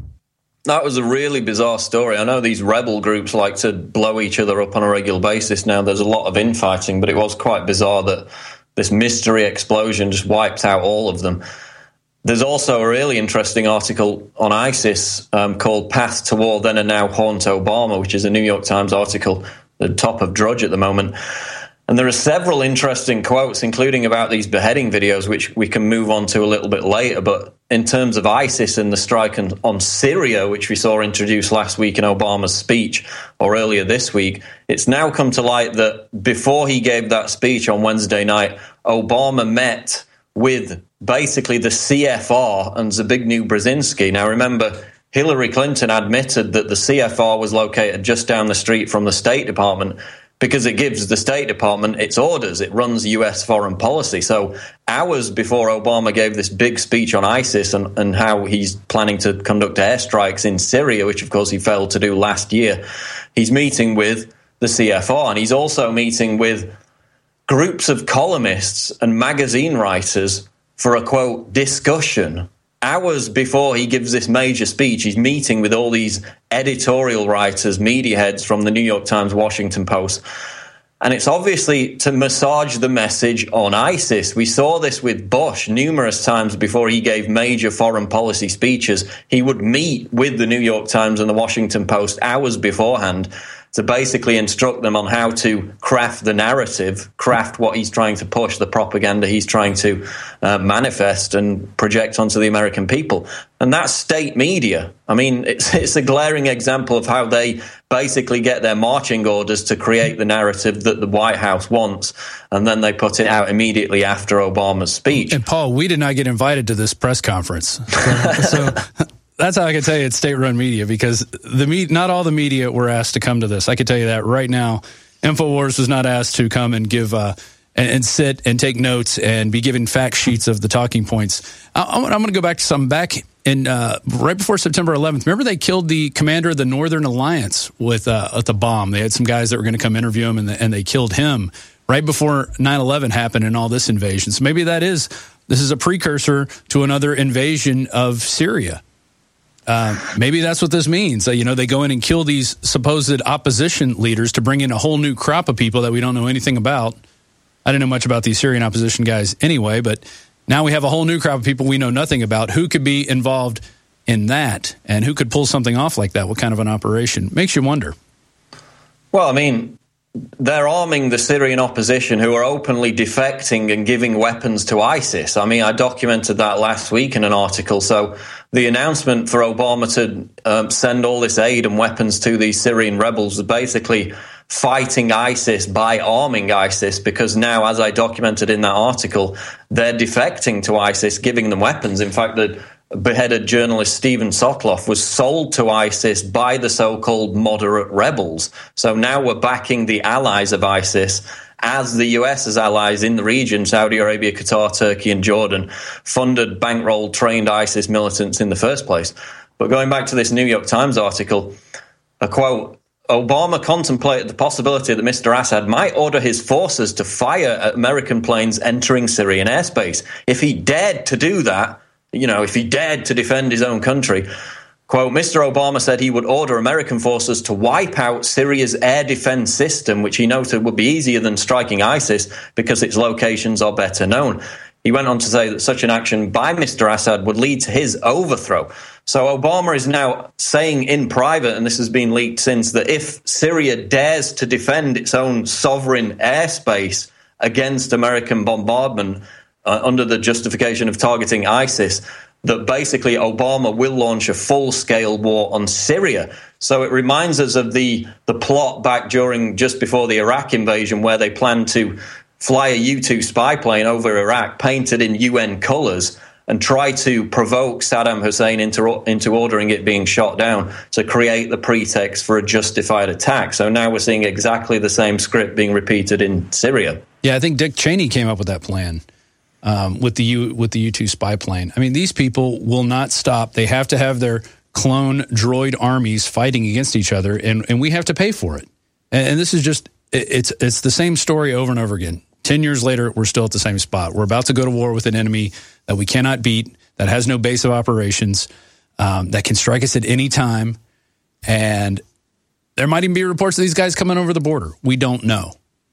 That was a really bizarre story. I know these rebel groups like to blow each other up on a regular basis now. There's a lot of infighting, but it was quite bizarre that this mystery explosion just wiped out all of them. There's also a really interesting article on ISIS um, called Path to War, Then and Now Haunt Obama, which is a New York Times article, the top of Drudge at the moment. And there are several interesting quotes, including about these beheading videos, which we can move on to a little bit later. But in terms of ISIS and the strike on, on Syria, which we saw introduced last week in Obama's speech, or earlier this week, it's now come to light that before he gave that speech on Wednesday night, Obama met with basically the C F R and Zbigniew Brzezinski. Now, remember, Hillary Clinton admitted that the C F R was located just down the street from the State Department, because it gives the State Department its orders. It runs U S foreign policy. So hours before Obama gave this big speech on ISIS and, and how he's planning to conduct airstrikes in Syria, which of course he failed to do last year, he's meeting with the C F R. And he's also meeting with groups of columnists and magazine writers for a, quote, discussion. Hours before he gives this major speech, he's meeting with all these editorial writers, media heads from the New York Times, Washington Post. And it's obviously to massage the message on ISIS. We saw this with Bush numerous times before he gave major foreign policy speeches. He would meet with the New York Times and the Washington Post hours beforehand to basically instruct them on how to craft the narrative, craft what he's trying to push, the propaganda he's trying to uh, manifest and project onto the American people. And that's state media. I mean, it's, it's a glaring example of how they basically get their marching orders to create the narrative that the White House wants, and then they put it out immediately after Obama's speech. And Paul, we did not get invited to this press conference. So, so that's how I can tell you it's state-run media, because the me- not all the media were asked to come to this. I can tell you that right now. InfoWars was not asked to come and give uh, and, and sit and take notes and be given fact sheets of the talking points. I, I'm, I'm going to go back to something back in uh, right before September eleventh. Remember, they killed the commander of the Northern Alliance with uh, with a bomb. They had some guys that were going to come interview him, and, the, and they killed him right before nine eleven happened and all this invasion. So maybe that is this is a precursor to another invasion of Syria. Uh, maybe that's what this means. Uh, you know, they go in and kill these supposed opposition leaders to bring in a whole new crop of people that we don't know anything about. I didn't know much about these Syrian opposition guys anyway, but now we have a whole new crop of people we know nothing about. Who could be involved in that, and who could pull something off like that? What kind of an operation? Makes you wonder. Well, I mean, they're arming the Syrian opposition who are openly defecting and giving weapons to ISIS. I mean, I documented that last week in an article. So the announcement for Obama to um, send all this aid and weapons to these Syrian rebels was basically fighting ISIS by arming ISIS, because now, as I documented in that article, they're defecting to ISIS, giving them weapons. In fact, the beheaded journalist Stephen Sotloff was sold to ISIS by the so-called moderate rebels. So now we're backing the allies of ISIS as the U S as allies in the region, Saudi Arabia, Qatar, Turkey, and Jordan, funded, bankrolled, trained ISIS militants in the first place. But going back to this New York Times article, a quote, Obama contemplated the possibility that Mister Assad might order his forces to fire at American planes entering Syrian airspace. If he dared to do that, you know, if he dared to defend his own country, quote, Mister Obama said he would order American forces to wipe out Syria's air defense system, which he noted would be easier than striking ISIS because its locations are better known. He went on to say that such an action by Mister Assad would lead to his overthrow. So Obama is now saying in private, and this has been leaked since, that if Syria dares to defend its own sovereign airspace against American bombardment uh, under the justification of targeting ISIS, that basically Obama will launch a full-scale war on Syria. So it reminds us of the, the plot back during, just before the Iraq invasion, where they planned to fly a U two spy plane over Iraq, painted in U N colours, and try to provoke Saddam Hussein into, into ordering it being shot down to create the pretext for a justified attack. So now we're seeing exactly the same script being repeated in Syria. Yeah, I think Dick Cheney came up with that plan um, with the U, with the U two spy plane. I mean, these people will not stop. They have to have their clone droid armies fighting against each other, and, and we have to pay for it. And, and this is just, it, it's it's the same story over and over again. Ten years later, we're still at the same spot. We're about to go to war with an enemy that we cannot beat, that has no base of operations, um, that can strike us at any time. And there might even be reports of these guys coming over the border. We don't know.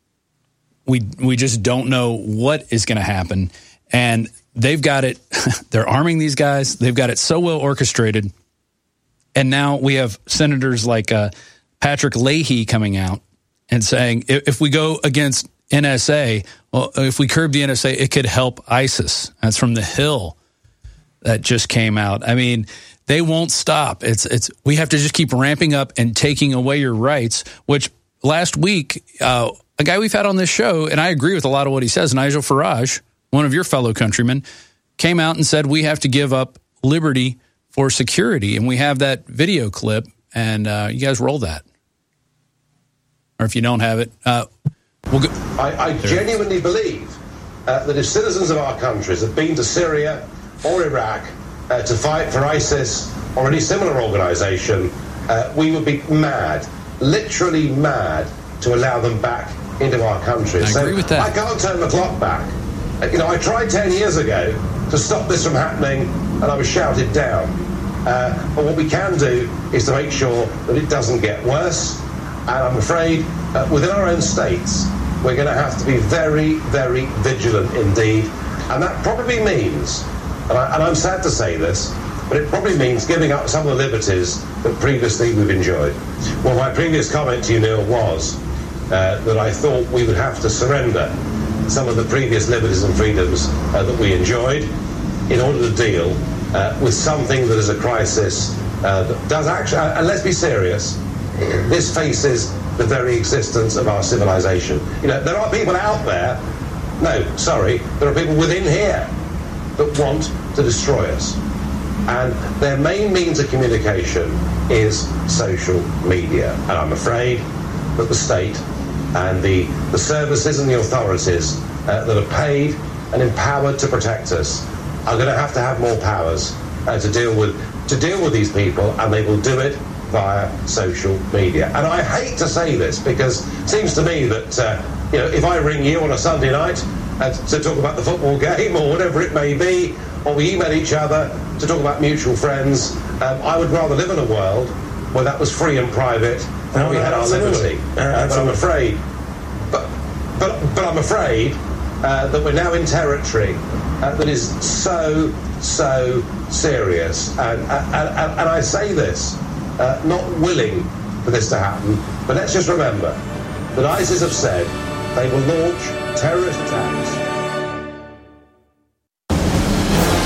We we just don't know what is going to happen. And they've got it. They're arming these guys. They've got it so well orchestrated. And now we have senators like uh, Patrick Leahy coming out and saying, if, if we go against N S A, well, if we curb the N S A, it could help ISIS. That's from The Hill that just came out. I mean, they won't stop. It's it's we have to just keep ramping up and taking away your rights, which last week, uh, a guy we've had on this show, and I agree with a lot of what he says, Nigel Farage, one of your fellow countrymen, came out and said we have to give up liberty for security. And we have that video clip, and uh, you guys roll that. Or if you don't have it, uh, we'll go. I, I genuinely believe uh, that if citizens of our countries have been to Syria or Iraq uh, to fight for ISIS or any similar organisation, uh, we would be mad, literally mad, to allow them back into our countries. I agree so with that. I can't turn the clock back. Uh, you know, I tried ten years ago to stop this from happening, and I was shouted down. Uh, but what we can do is to make sure that it doesn't get worse. And I'm afraid uh, within our own states, we're going to have to be very, very vigilant indeed. And that probably means, and, I, and I'm sad to say this, but it probably means giving up some of the liberties that previously we've enjoyed. Well, my previous comment to you, Neil, was uh, that I thought we would have to surrender some of the previous liberties and freedoms uh, that we enjoyed in order to deal uh, with something that is a crisis uh, that does actually, uh, and let's be serious, this faces the very existence of our civilization. You know, there are people out there, no, sorry, there are people within here that want to destroy us. And their main means of communication is social media. And I'm afraid that the state and the, the services and the authorities uh, that are paid and empowered to protect us are going to have to have more powers uh, to deal with to deal with these people, and they will do it via social media. And I hate to say this, because it seems to me that uh, you know, if I ring you on a Sunday night uh, to talk about the football game or whatever it may be, or we email each other to talk about mutual friends, um, I would rather live in a world where that was free and private and no, we no, had our liberty. Uh, but I'm afraid, but but but I'm afraid uh, that we're now in territory uh, that is so so serious. And and, and, and I say this, uh, not willing for this to happen, but let's just remember that ISIS have said they will launch terrorist attacks.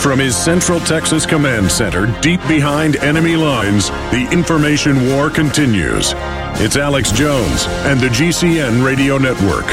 From his Central Texas Command Center, deep behind enemy lines, the information war continues. It's Alex Jones and the G C N Radio Network.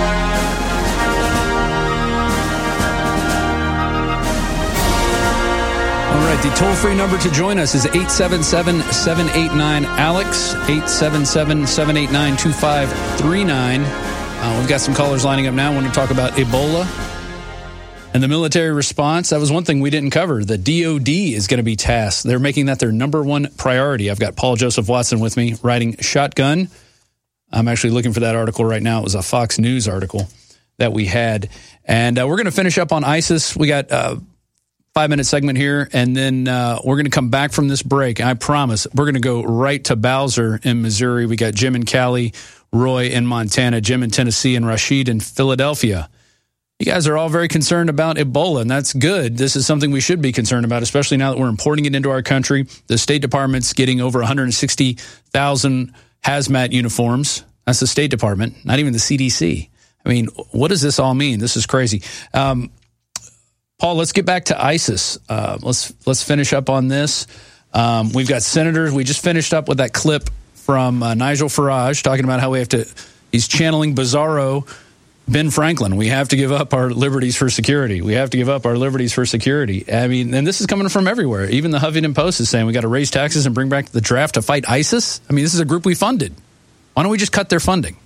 All right, the toll-free number to join us is eight seven seven, seven eight nine, ALEX, eight seven seven, seven eight nine, two five three nine. Uh, we've got some callers lining up now. I want to talk about Ebola and the military response. That was one thing we didn't cover. The D O D is going to be tasked. They're making that their number one priority. I've got Paul Joseph Watson with me, writing Shotgun. I'm actually looking for that article right now. It was a Fox News article that we had. And uh, we're going to finish up on ISIS. We got a five-minute segment here, and then uh, we're going to come back from this break. I promise we're going to go right to Bowser in Missouri. We got Jim and Callie, Roy in Montana, Jim in Tennessee, and Rashid in Philadelphia. You guys are all very concerned about Ebola, and that's good. This is something we should be concerned about, especially now that we're importing it into our country. The State Department's getting over one hundred sixty thousand hazmat uniforms. That's the State Department, not even the C D C. I mean, what does this all mean? This is crazy. Um, Paul, let's get back to ISIS. Uh, let's let's finish up on this. Um, we've got senators. We just finished up with that clip from uh, Nigel Farage talking about how we have to, he's channeling Bizarro Ben Franklin. We have to give up our liberties for security. We have to give up our liberties for security. I mean, and this is coming from everywhere. Even the Huffington Post is saying we got to raise taxes and bring back the draft to fight ISIS. I mean, this is a group we funded. Why don't we just cut their funding?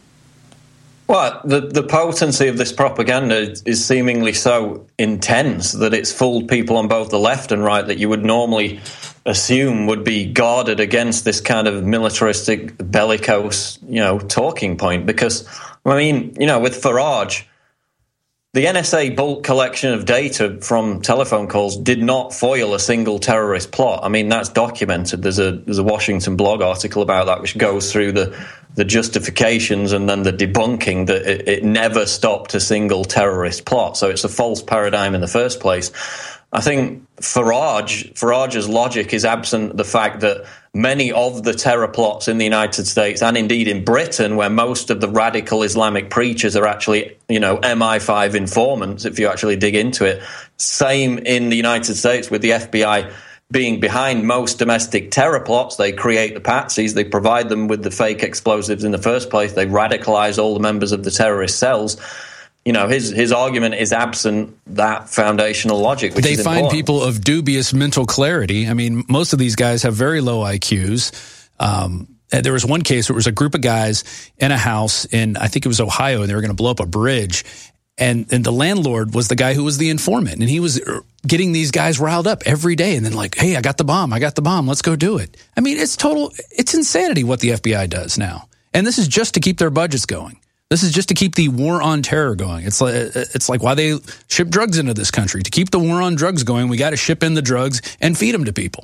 Well, the, the potency of this propaganda is seemingly so intense that it's fooled people on both the left and right that you would normally assume would be guarded against this kind of militaristic, bellicose, you know, talking point. Because, I mean, you know, with Farage, the N S A bulk collection of data from telephone calls did not foil a single terrorist plot. I mean, that's documented. There's a there's a Washington blog article about that which goes through the, the justifications and then the debunking that it, it never stopped a single terrorist plot. So it's a false paradigm in the first place. I think Farage, Farage's logic is absent the fact that many of the terror plots in the United States and indeed in Britain, where most of the radical Islamic preachers are actually, you know, M I five informants, if you actually dig into it. Same in the United States with the F B I being behind most domestic terror plots. They create the patsies. They provide them with the fake explosives in the first place. They radicalize all the members of the terrorist cells. You know, his his argument is absent that foundational logic, which they is find important. people of dubious mental clarity. I mean, most of these guys have very low I Qs. Um, there was one case where it was a group of guys in a house in, I think it was Ohio, and they were going to blow up a bridge. And, and the landlord was the guy who was the informant. And he was getting these guys riled up every day. And then like, hey, I got the bomb. I got the bomb. Let's go do it. I mean, it's total, it's insanity what the F B I does now. And this is just to keep their budgets going. This is just to keep the war on terror going. It's like it's like why they ship drugs into this country. To keep the war on drugs going, we got to ship in the drugs and feed them to people.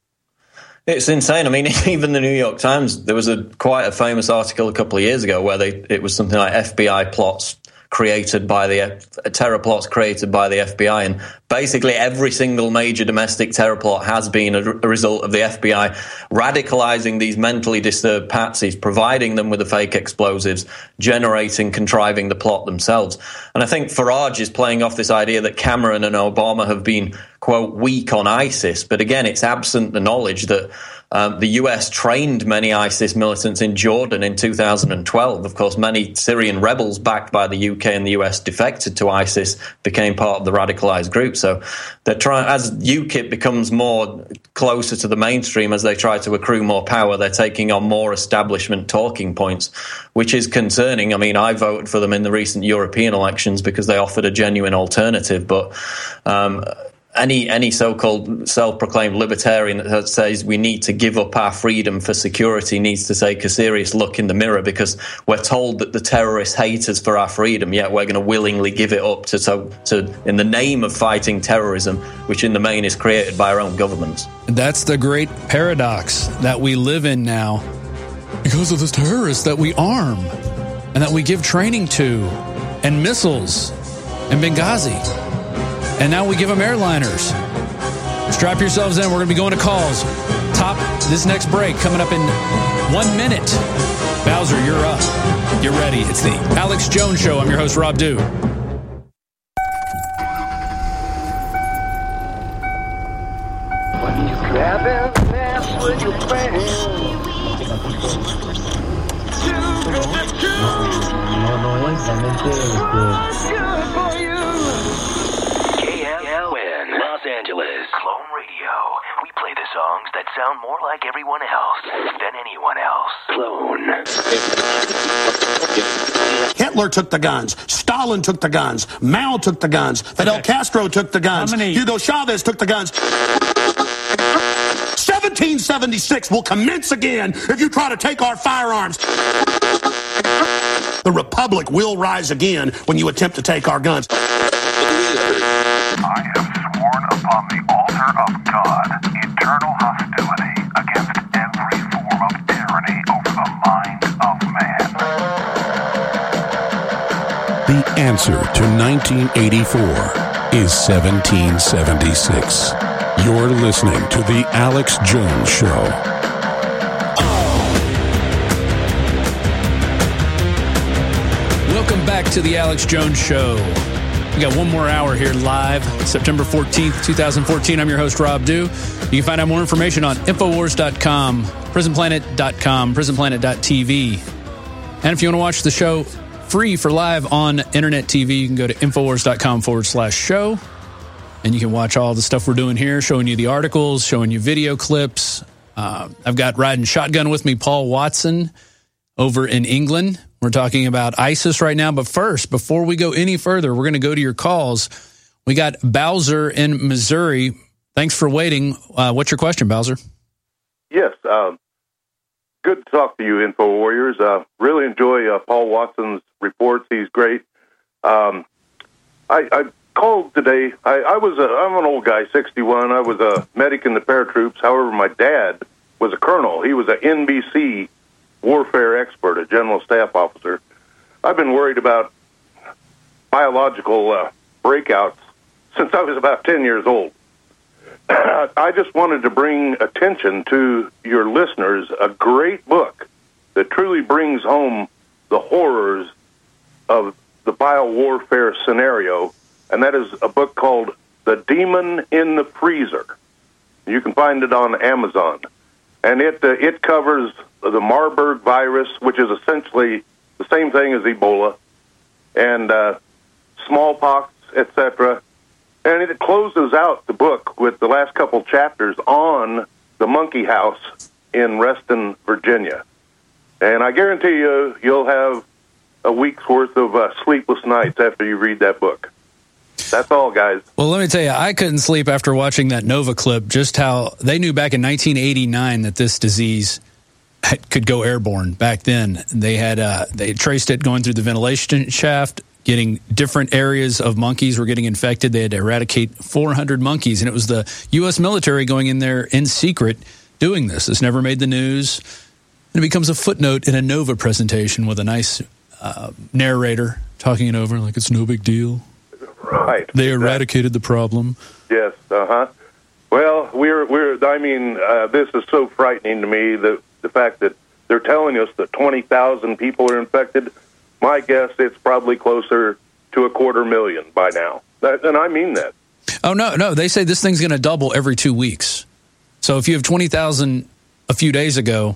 It's insane. I mean, even the New York Times, there was a quite a famous article a couple of years ago where they it was something like F B I plots created by the terror plots created by the F B I, and basically every single major domestic terror plot has been a, a result of the F B I radicalizing these mentally disturbed patsies, providing them with the fake explosives, generating, contriving the plot themselves. And I think Farage is playing off this idea that Cameron and Obama have been, quote, weak on ISIS. But again, it's absent the knowledge that Um, the U S trained many ISIS militants in Jordan in two thousand twelve. Of course, many Syrian rebels backed by the U K and the U S defected to ISIS, became part of the radicalized group. So they're trying, as UKIP becomes more closer to the mainstream, as they try to accrue more power, they're taking on more establishment talking points, which is concerning. I mean, I voted for them in the recent European elections because they offered a genuine alternative, but um, Any any so-called self-proclaimed libertarian that says we need to give up our freedom for security needs to take a serious look in the mirror, because we're told that the terrorists hate us for our freedom, yet we're going to willingly give it up to, to, to in the name of fighting terrorism, which in the main is created by our own governments. That's the great paradox that we live in now because of the terrorists that we arm and that we give training to, and missiles and Benghazi. And now we give them airliners. Strap yourselves in. We're going to be going to calls. Top this next break coming up in one minute. Bowser, you're up. Get ready. It's the Alex Jones Show. I'm your host, Rob Dew. L N, Los Angeles. Clone Radio. We play the songs that sound more like everyone else than anyone else. Clone. Hitler took the guns. Stalin took the guns. Mao took the guns. Fidel Okay. Castro took the guns. How many- Hugo Chavez took the guns. seventeen seventy-six will commence again if you try to take our firearms. The Republic will rise again when you attempt to take our guns. I have sworn upon the altar of God eternal hostility against every form of tyranny over the mind of man. The answer to nineteen eighty-four is seventeen seventy-six. You're listening to The Alex Jones Show. Welcome back to the Alex Jones Show. We got one more hour here live, September fourteenth, twenty fourteen. I'm your host, Rob Dew. You can find out more information on Infowars dot com, Prison Planet dot com, Prison Planet dot T V. And if you want to watch the show free for live on Internet T V, you can go to Infowars dot com forward slash show. And you can watch all the stuff we're doing here, showing you the articles, showing you video clips. Uh, I've got riding shotgun with me, Paul Watson, over in England. We're talking about ISIS right now. But first, before we go any further, we're going to go to your calls. We got Bowser in Missouri. Thanks for waiting. Uh, what's your question, Bowser? Yes. Um, good to talk to you, Info Warriors. Uh, really enjoy uh, Paul Watson's reports. He's great. Um, I, I called today. I, I was a, I'm an old guy, sixty-one. I was a medic in the paratroops. However, my dad was a colonel. He was an N B C warfare expert, a general staff officer. I've been worried about biological uh, breakouts since I was about ten years old. I just wanted to bring attention to your listeners a great book that truly brings home the horrors of the biowarfare scenario, and that is a book called The Demon in the Freezer. You can find it on Amazon. And it uh, it covers the Marburg virus, which is essentially the same thing as Ebola, and uh, smallpox, et cetera. And it closes out the book with the last couple chapters on the monkey house in Reston, Virginia. And I guarantee you, you'll have a week's worth of uh, sleepless nights after you read that book. That's all, guys. Well, let me tell you, I couldn't sleep after watching that Nova clip, just how they knew back in nineteen eighty-nine that this disease could go airborne. Back then, they had uh, they traced it going through the ventilation shaft, getting different areas of monkeys were getting infected. They had to eradicate four hundred monkeys, and it was the U S military going in there in secret doing this. This never made the news. And it becomes a footnote in a Nova presentation with a nice uh, narrator talking it over like it's no big deal. Right. They eradicated the problem. Yes. Uh huh. Well, we're we're. I mean, uh, this is so frightening to me. The the fact that they're telling us that twenty thousand people are infected. My guess, it's probably closer to a quarter million by now. That, and I mean that. Oh no, no. They say this thing's going to double every two weeks. So if you have twenty thousand a few days ago,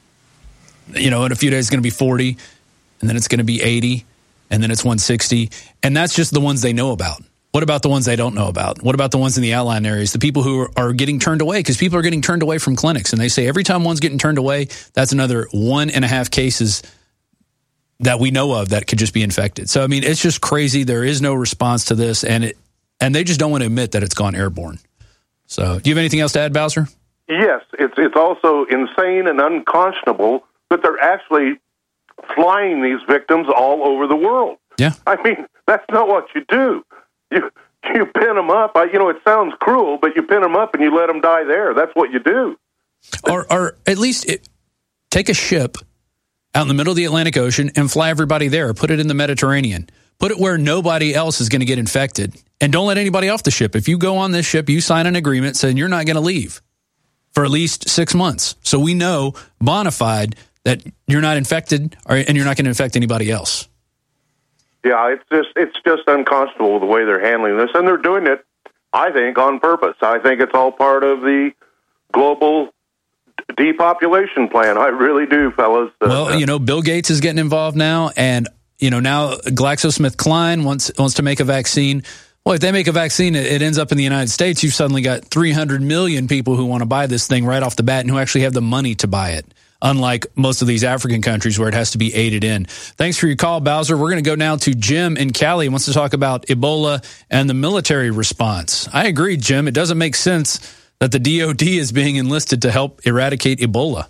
you know, in a few days it's going to be forty, and then it's going to be eighty. And then it's one sixty. And that's just the ones they know about. What about the ones they don't know about? What about the ones in the outlying areas? The people who are, are getting turned away, because people are getting turned away from clinics. And they say every time one's getting turned away, that's another one and a half cases that we know of that could just be infected. So, I mean, it's just crazy. There is no response to this. And it, and they just don't want to admit that it's gone airborne. So do you have anything else to add, Bowser? Yes. It's, it's also insane and unconscionable that they're actually flying these victims all over the world. Yeah. I mean, that's not what you do. You you pin them up. I, you know, it sounds cruel, but you pin them up and you let them die there. That's what you do. Or, or at least it, take a ship out in the middle of the Atlantic Ocean and fly everybody there. Put it in the Mediterranean. Put it where nobody else is going to get infected. And don't let anybody off the ship. If you go on this ship, you sign an agreement saying you're not going to leave for at least six months. So we know bona fide that you're not infected or, and you're not going to infect anybody else. Yeah, it's just it's just unconscionable the way they're handling this, and they're doing it, I think, on purpose. I think it's all part of the global depopulation plan. I really do, fellas. Uh, well, you know, Bill Gates is getting involved now, and you know now GlaxoSmithKline wants wants to make a vaccine. Well, if they make a vaccine, it ends up in the United States. You've suddenly got three hundred million people who want to buy this thing right off the bat and who actually have the money to buy it, unlike most of these African countries where it has to be aided in. Thanks for your call, Bowser. We're going to go now to Jim in Cali. He wants to talk about Ebola and the military response. I agree, Jim. It doesn't make sense that the D O D is being enlisted to help eradicate Ebola.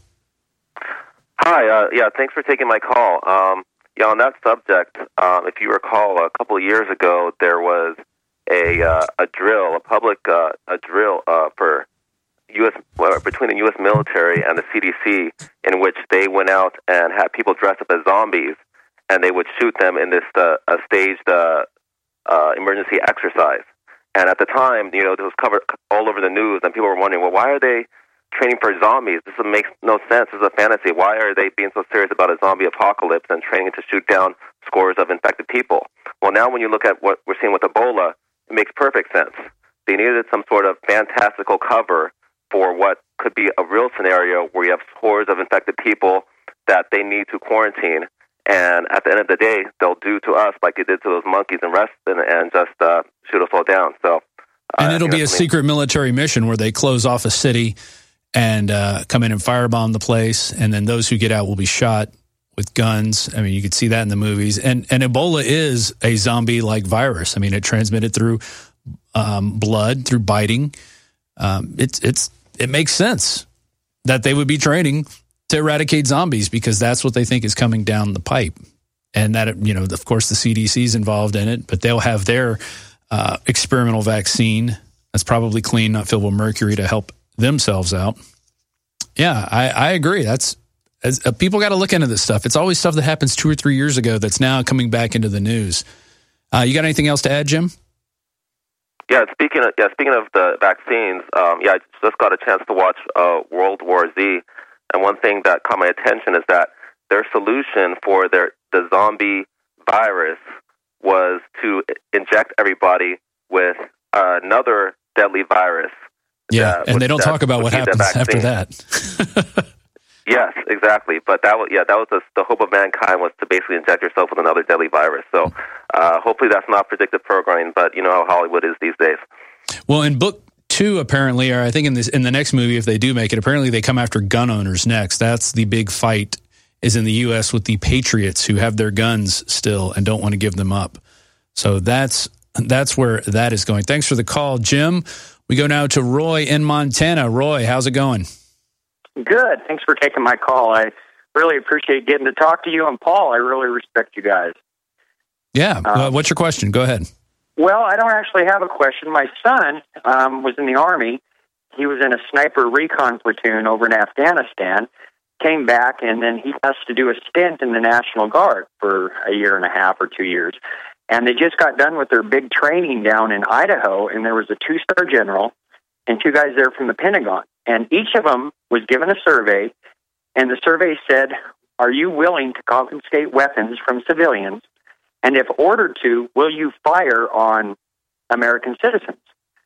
Hi. Uh, yeah, thanks for taking my call. Um, yeah, on that subject, um, if you recall, a couple of years ago, there was a uh, a drill, a public uh, a drill uh, for U S well, between the U S military and the C D C, in which they went out and had people dressed up as zombies, and they would shoot them in this uh, a staged uh, uh, emergency exercise. And at the time, you know, this was covered all over the news, and people were wondering, well, why are they training for zombies? This makes no sense. This is a fantasy. Why are they being so serious about a zombie apocalypse and training to shoot down scores of infected people? Well, now when you look at what we're seeing with Ebola, it makes perfect sense. They needed some sort of fantastical cover for what could be a real scenario where you have hordes of infected people that they need to quarantine. And at the end of the day, they'll do to us like they did to those monkeys and rest and, and just uh, shoot us all down. So, uh, and it'll be a secret military mission where they close off a city and uh, come in and firebomb the place, and then those who get out will be shot with guns. I mean, you could see that in the movies. And and Ebola is a zombie-like virus. I mean, it transmitted through um, blood, through biting. Um, it's it's it makes sense that they would be training to eradicate zombies because that's what they think is coming down the pipe. And that, you know, of course, the C D C is involved in it, but they'll have their uh, experimental vaccine that's probably clean, not filled with mercury to help themselves out. Yeah, I, I agree. That's as, uh, people got to look into this stuff. It's always stuff that happens two or three years ago that's now coming back into the news. Uh, you got anything else to add, Jim? Yeah, speaking of yeah, speaking of the vaccines, um, yeah, I just got a chance to watch uh, World War Z, and one thing that caught my attention is that their solution for their the zombie virus was to inject everybody with uh, another deadly virus. Yeah, that and would, they don't talk about what happens after that. Yes, exactly. But that was yeah, that was the, the hope of mankind was to basically inject yourself with another deadly virus. So uh, hopefully that's not predictive programming, but you know how Hollywood is these days. Well, in book two, apparently, or I think in this in the next movie, if they do make it, apparently they come after gun owners next. That's the big fight is in the U S with the patriots who have their guns still and don't want to give them up. So that's that's where that is going. Thanks for the call, Jim. We go now to Roy in Montana. Roy, how's it going? Good. Thanks for taking my call. I really appreciate getting to talk to you. And Paul, I really respect you guys. Yeah. Um, uh, what's your question? Go ahead. Well, I don't actually have a question. My son um, was in the Army. He was in a sniper recon platoon over in Afghanistan, came back, and then he has to do a stint in the National Guard for a year and a half or two years. And they just got done with their big training down in Idaho, and there was a two-star general and two guys there from the Pentagon. And each of them was given a survey, and the survey said, are you willing to confiscate weapons from civilians? And if ordered to, will you fire on American citizens?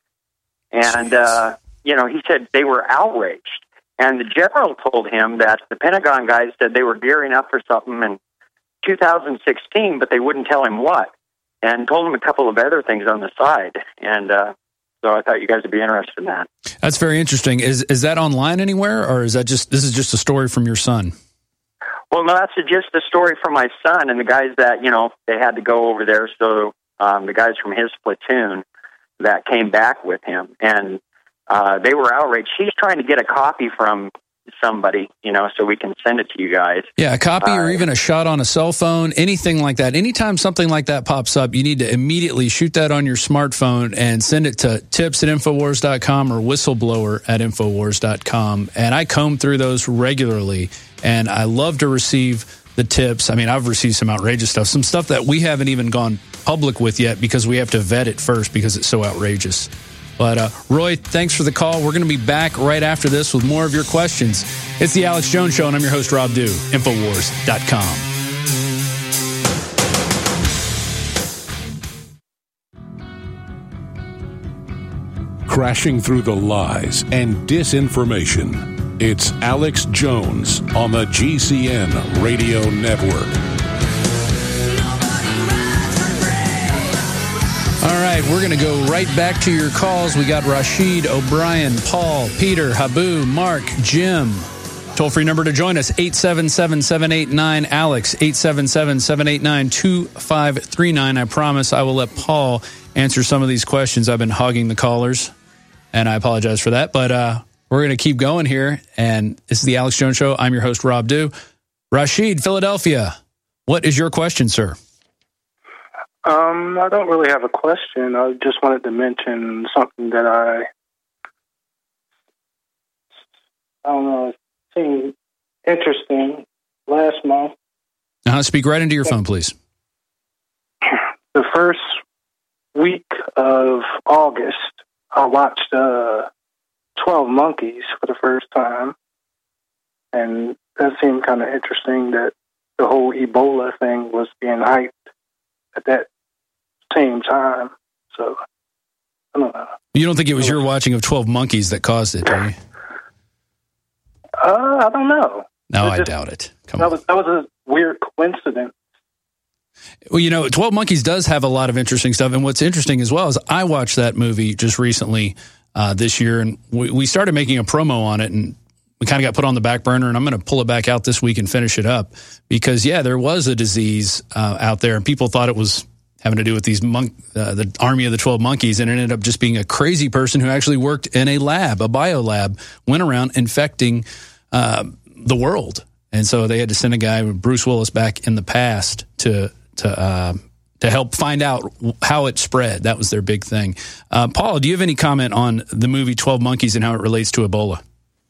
And, uh, you know, he said they were outraged. And the general told him that the Pentagon guys said they were gearing up for something in two thousand sixteen, but they wouldn't tell him what. And told him a couple of other things on the side. And, uh, So I thought you guys would be interested in that. That's very interesting. Is is that online anywhere, or is that just this is just a story from your son? Well, no, that's just a story from my son and the guys that, you know, they had to go over there. So um, the guys from his platoon that came back with him, and uh, they were outraged. He's trying to get a copy from somebody, you know, so we can send it to you guys. Yeah, a copy uh, or even a shot on a cell phone, anything like that. Anytime something like that pops up, you need to immediately shoot that on your smartphone and send it to tips at infowars dot com or whistleblower at infowars dot com. And I comb through those regularly, and I love to receive the tips. I mean, I've received some outrageous stuff, some stuff that we haven't even gone public with yet because we have to vet it first because it's so outrageous. But, uh, Roy, thanks for the call. We're going to be back right after this with more of your questions. It's the Alex Jones Show, and I'm your host, Rob Dew, infowars dot com. Crashing through the lies and disinformation. It's Alex Jones on the G C N Radio Network. All right, we're going to go right back to your calls. We got Rashid, O'Brien, Paul, Peter, Habu, Mark, Jim. Toll-free number to join us, eight seven seven, seven eight nine, ALEX, eight seven seven, seven eight nine, two five three nine. I promise I will let Paul answer some of these questions. I've been hogging the callers, and I apologize for that. But uh, we're going to keep going here, and this is the Alex Jones Show. I'm your host, Rob Dew. Rashid, Philadelphia, what is your question, sir? Um, I don't really have a question. I just wanted to mention something that I, I don't know, seemed interesting last month. Uh, speak right into your phone, please. The first week of August, I watched uh, twelve Monkeys for the first time, and that seemed kind of interesting that the whole Ebola thing was being hyped at that same time. So, I don't know. You don't think it was your watching of twelve Monkeys that caused it, do you? Uh, I don't know. No, It I just- doubt it. Come that on. was that was a weird coincidence. Well, you know, twelve Monkeys does have a lot of interesting stuff. And what's interesting as well is I watched that movie just recently uh, this year, and we, we started making a promo on it, and we kind of got put on the back burner, and I'm going to pull it back out this week and finish it up. Because, yeah, there was a disease uh, out there, and people thought it was having to do with these monk, uh, the army of the twelve monkeys, and it ended up just being a crazy person who actually worked in a lab, a bio lab, went around infecting uh, the world. And so they had to send a guy, Bruce Willis, back in the past to to uh, to help find out how it spread. That was their big thing. Uh, Paul, do you have any comment on the movie twelve Monkeys and how it relates to Ebola?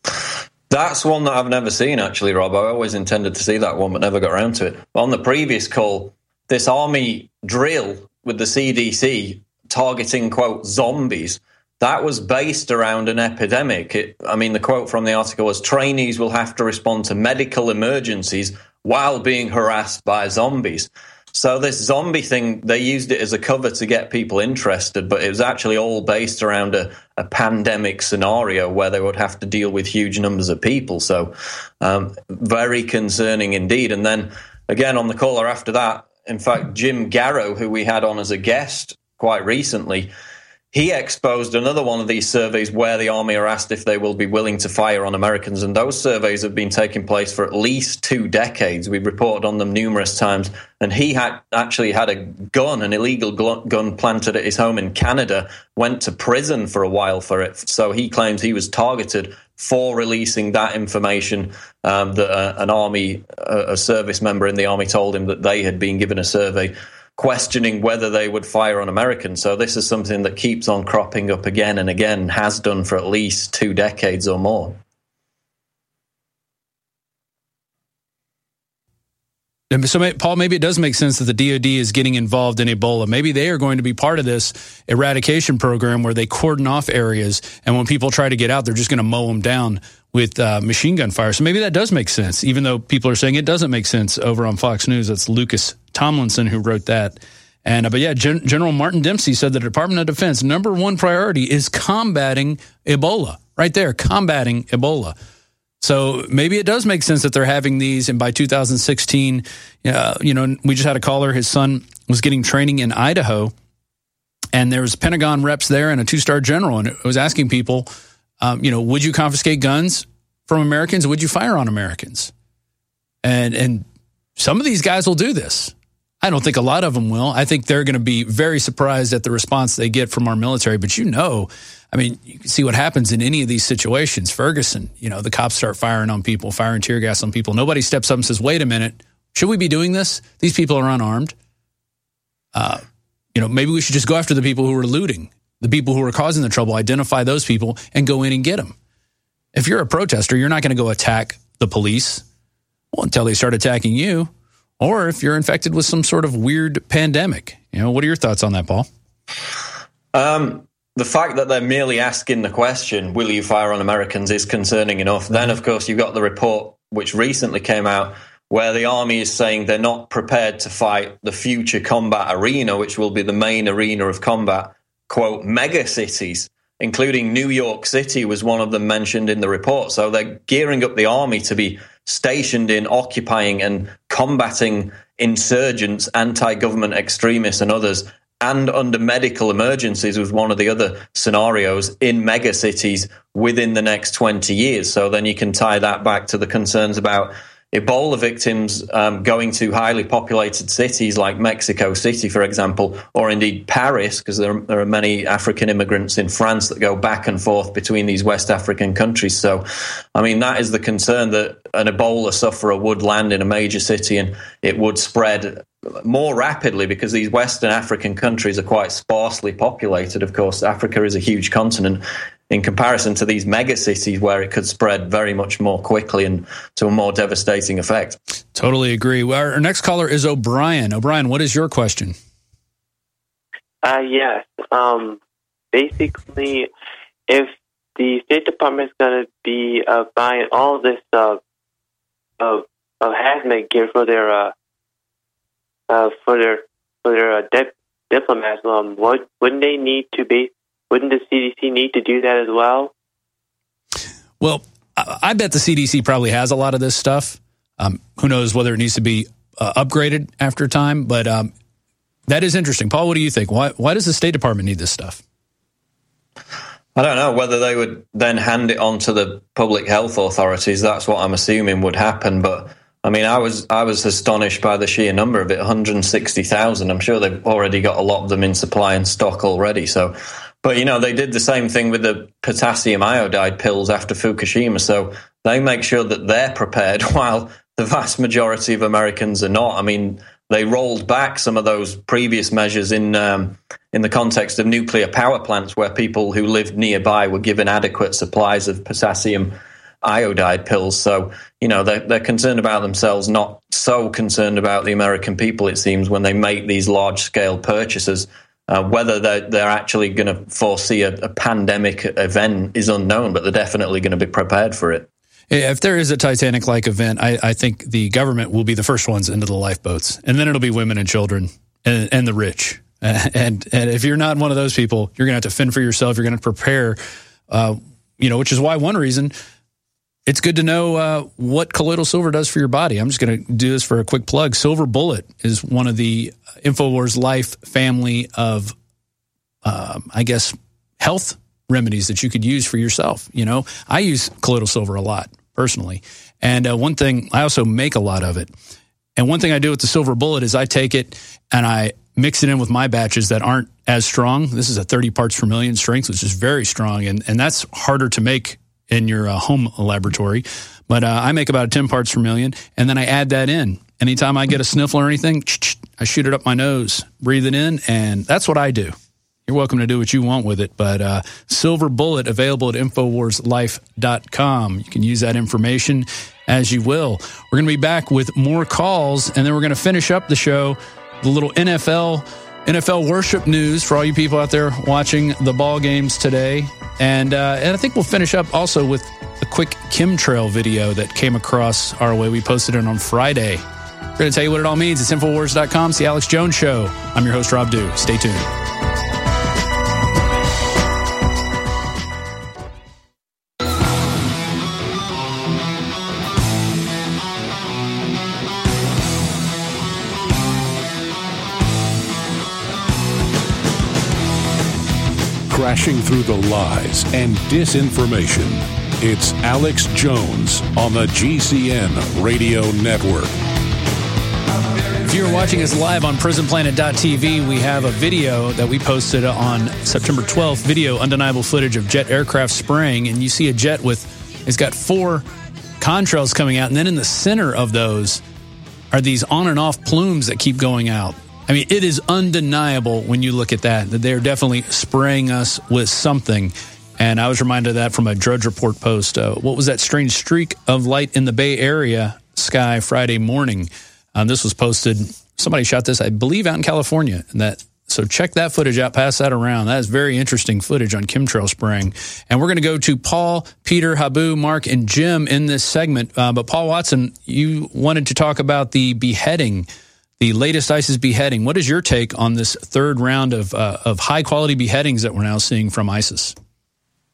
That's one that I've never seen, actually, Rob. I always intended to see that one, but never got around to it. On the previous call, this army drill with the C D C targeting, quote, zombies, that was based around an epidemic. It, I mean, the quote from the article was, trainees will have to respond to medical emergencies while being harassed by zombies. So this zombie thing, they used it as a cover to get people interested, but it was actually all based around a, a pandemic scenario where they would have to deal with huge numbers of people. So um, very concerning indeed. And then again, on the caller after that, in fact, Jim Garrow, who we had on as a guest quite recently, he exposed another one of these surveys where the army are asked if they will be willing to fire on Americans. And those surveys have been taking place for at least two decades. We've reported on them numerous times. And he had actually had a gun, an illegal gun planted at his home in Canada, went to prison for a while for it. So he claims he was targeted for releasing that information, um, that uh, an army, uh, a service member in the army told him that they had been given a survey questioning whether they would fire on Americans. So this is something that keeps on cropping up again and again, has done for at least two decades or more. And so, Paul, maybe it does make sense that the D O D is getting involved in Ebola. Maybe they are going to be part of this eradication program where they cordon off areas, and when people try to get out, they're just going to mow them down with uh, machine gun fire. So maybe that does make sense, even though people are saying it doesn't make sense over on Fox News. That's Lucas Tomlinson who wrote that. And uh, but yeah, Gen- General Martin Dempsey said the Department of Defense number one priority is combating Ebola. Right there, combating Ebola. So maybe it does make sense that they're having these. And by two thousand sixteen, uh, you know, we just had a caller. His son was getting training in Idaho, and there was Pentagon reps there and a two-star general, and it was asking people, um, you know, would you confiscate guns from Americans? Would you fire on Americans? And and some of these guys will do this. I don't think a lot of them will. I think they're going to be very surprised at the response they get from our military. But you know, I mean, you can see what happens in any of these situations. Ferguson, you know, the cops start firing on people, firing tear gas on people. Nobody steps up and says, wait a minute, should we be doing this? These people are unarmed. Uh, you know, maybe we should just go after the people who are looting, the people who are causing the trouble, identify those people and go in and get them. If you're a protester, you're not going to go attack the police well, until they start attacking you. Or if you're infected with some sort of weird pandemic. You know, what are your thoughts on that, Paul? Um, the fact that they're merely asking the question, will you fire on Americans, is concerning enough. Then, of course, you've got the report which recently came out where the army is saying they're not prepared to fight the future combat arena, which will be the main arena of combat, quote, mega cities. including New York City was one of them mentioned in the report. So they're gearing up the army to be stationed in occupying and combating insurgents, anti-government extremists and others, and under medical emergencies was one of the other scenarios in megacities within the next twenty years. So then you can tie that back to the concerns about Ebola victims um, going to highly populated cities like Mexico City, for example, or indeed Paris, because there, there are many African immigrants in France that go back and forth between these West African countries. So, I mean, that is the concern, that an Ebola sufferer would land in a major city and it would spread more rapidly because these Western African countries are quite sparsely populated. Of course, Africa is a huge continent in comparison to these megacities where it could spread very much more quickly and to a more devastating effect. Totally agree. Our, our next caller is O'Brien. O'Brien, what is your question? Uh, yes. Um, basically, if the State Department is going to be uh, buying all this uh, of, of hazmat gear for their uh, uh, for their for their uh, dip- diplomats, um, what wouldn't they need to be? Wouldn't the C D C need to do that as well? Well, I bet the C D C probably has a lot of this stuff. Um, who knows whether it needs to be uh, upgraded after time, but um, that is interesting. Paul, what do you think? Why, why does the State Department need this stuff? I don't know whether they would then hand it on to the public health authorities. That's what I'm assuming would happen. But I mean, I was I was astonished by the sheer number of it, one hundred sixty thousand. I'm sure they've already got a lot of them in supply and stock already. So. But, you know, they did the same thing with the potassium iodide pills after Fukushima. So they make sure that they're prepared while the vast majority of Americans are not. I mean, they rolled back some of those previous measures in um, in the context of nuclear power plants where people who lived nearby were given adequate supplies of potassium iodide pills. So, you know, they're, they're concerned about themselves, not so concerned about the American people, it seems, when they make these large-scale purchases. Uh, whether they're, they're actually going to foresee a, a pandemic event is unknown, but they're definitely going to be prepared for it. If there is a Titanic-like event, I, I think the government will be the first ones into the lifeboats, and then it'll be women and children and, and the rich. And, and if you're not one of those people, you're going to have to fend for yourself. You're going to prepare, uh, you know, which is why one reason it's good to know uh, what colloidal silver does for your body. I'm just going to do this for a quick plug. Silver Bullet is one of the InfoWars Life family of, um, I guess, health remedies that you could use for yourself. You know, I use colloidal silver a lot personally. And uh, one thing, I also make a lot of it. And one thing I do with the Silver Bullet is I take it and I mix it in with my batches that aren't as strong. This is a thirty parts per million strength, which is very strong. And, and that's harder to make in your uh, home laboratory. But uh, I make about ten parts per million, and then I add that in. Anytime I get a sniffle or anything, I shoot it up my nose, breathe it in, and that's what I do. You're welcome to do what you want with it, but uh, Silver Bullet available at infowars life dot com. You can use that information as you will. We're going to be back with more calls, and then we're going to finish up the show, the little N F L N F L worship news for all you people out there watching the ball games today. And, uh, and I think we'll finish up also with a quick chemtrail video that came across our way. We posted it on Friday. We're going to tell you what it all means. It's infowars dot com. It's the Alex Jones Show. I'm your host, Rob Dew. Stay tuned. Crashing through the lies and disinformation. It's Alex Jones on the G C N Radio Network. If you're watching us live on prison planet dot t v, we have a video that we posted on September twelfth, video undeniable footage of jet aircraft spraying, and you see a jet with, it's got four contrails coming out, and then in the center of those are these on and off plumes that keep going out. I mean, it is undeniable when you look at that, that they're definitely spraying us with something. And I was reminded of that from a Drudge Report post. Uh, what was that strange streak of light in the Bay Area sky Friday morning? Um, this was posted, somebody shot this, I believe, out in California. And that, so check that footage out, pass that around. That is very interesting footage on chemtrail spraying. And we're going to go to Paul, Peter, Habu, Mark, and Jim in this segment. Uh, but Paul Watson, you wanted to talk about the beheading, the latest ISIS beheading. What is your take on this third round of uh, of high-quality beheadings that we're now seeing from ISIS?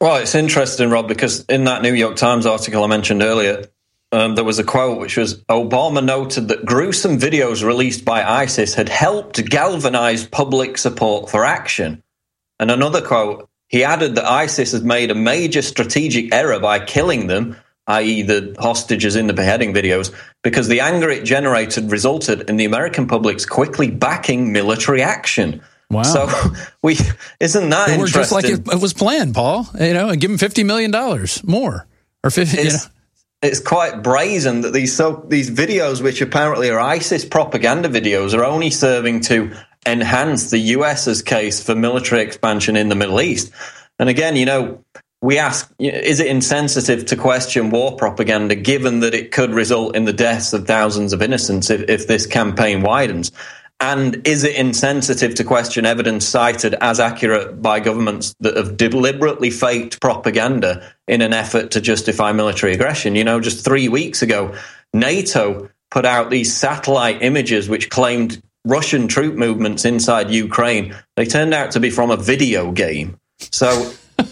Well, it's interesting, Rob, because in that New York Times article I mentioned earlier, um, there was a quote which was, Obama noted that gruesome videos released by ISIS had helped galvanize public support for action. And another quote, he added that ISIS has made a major strategic error by killing them, that is the hostages in the beheading videos, because the anger it generated resulted in the American public's quickly backing military action. Wow. So we isn't that they interesting? Were just like it, it was planned, Paul, you know, and give them fifty million dollars more. Or fifty, it's, you know. It's quite brazen that these so these videos, which apparently are ISIS propaganda videos, are only serving to enhance the US's case for military expansion in the Middle East. And again, you know, we ask, is it insensitive to question war propaganda, given that it could result in the deaths of thousands of innocents if, if this campaign widens? And is it insensitive to question evidence cited as accurate by governments that have deliberately faked propaganda in an effort to justify military aggression? You know, just three weeks ago, NATO put out these satellite images which claimed Russian troop movements inside Ukraine. They turned out to be from a video game. So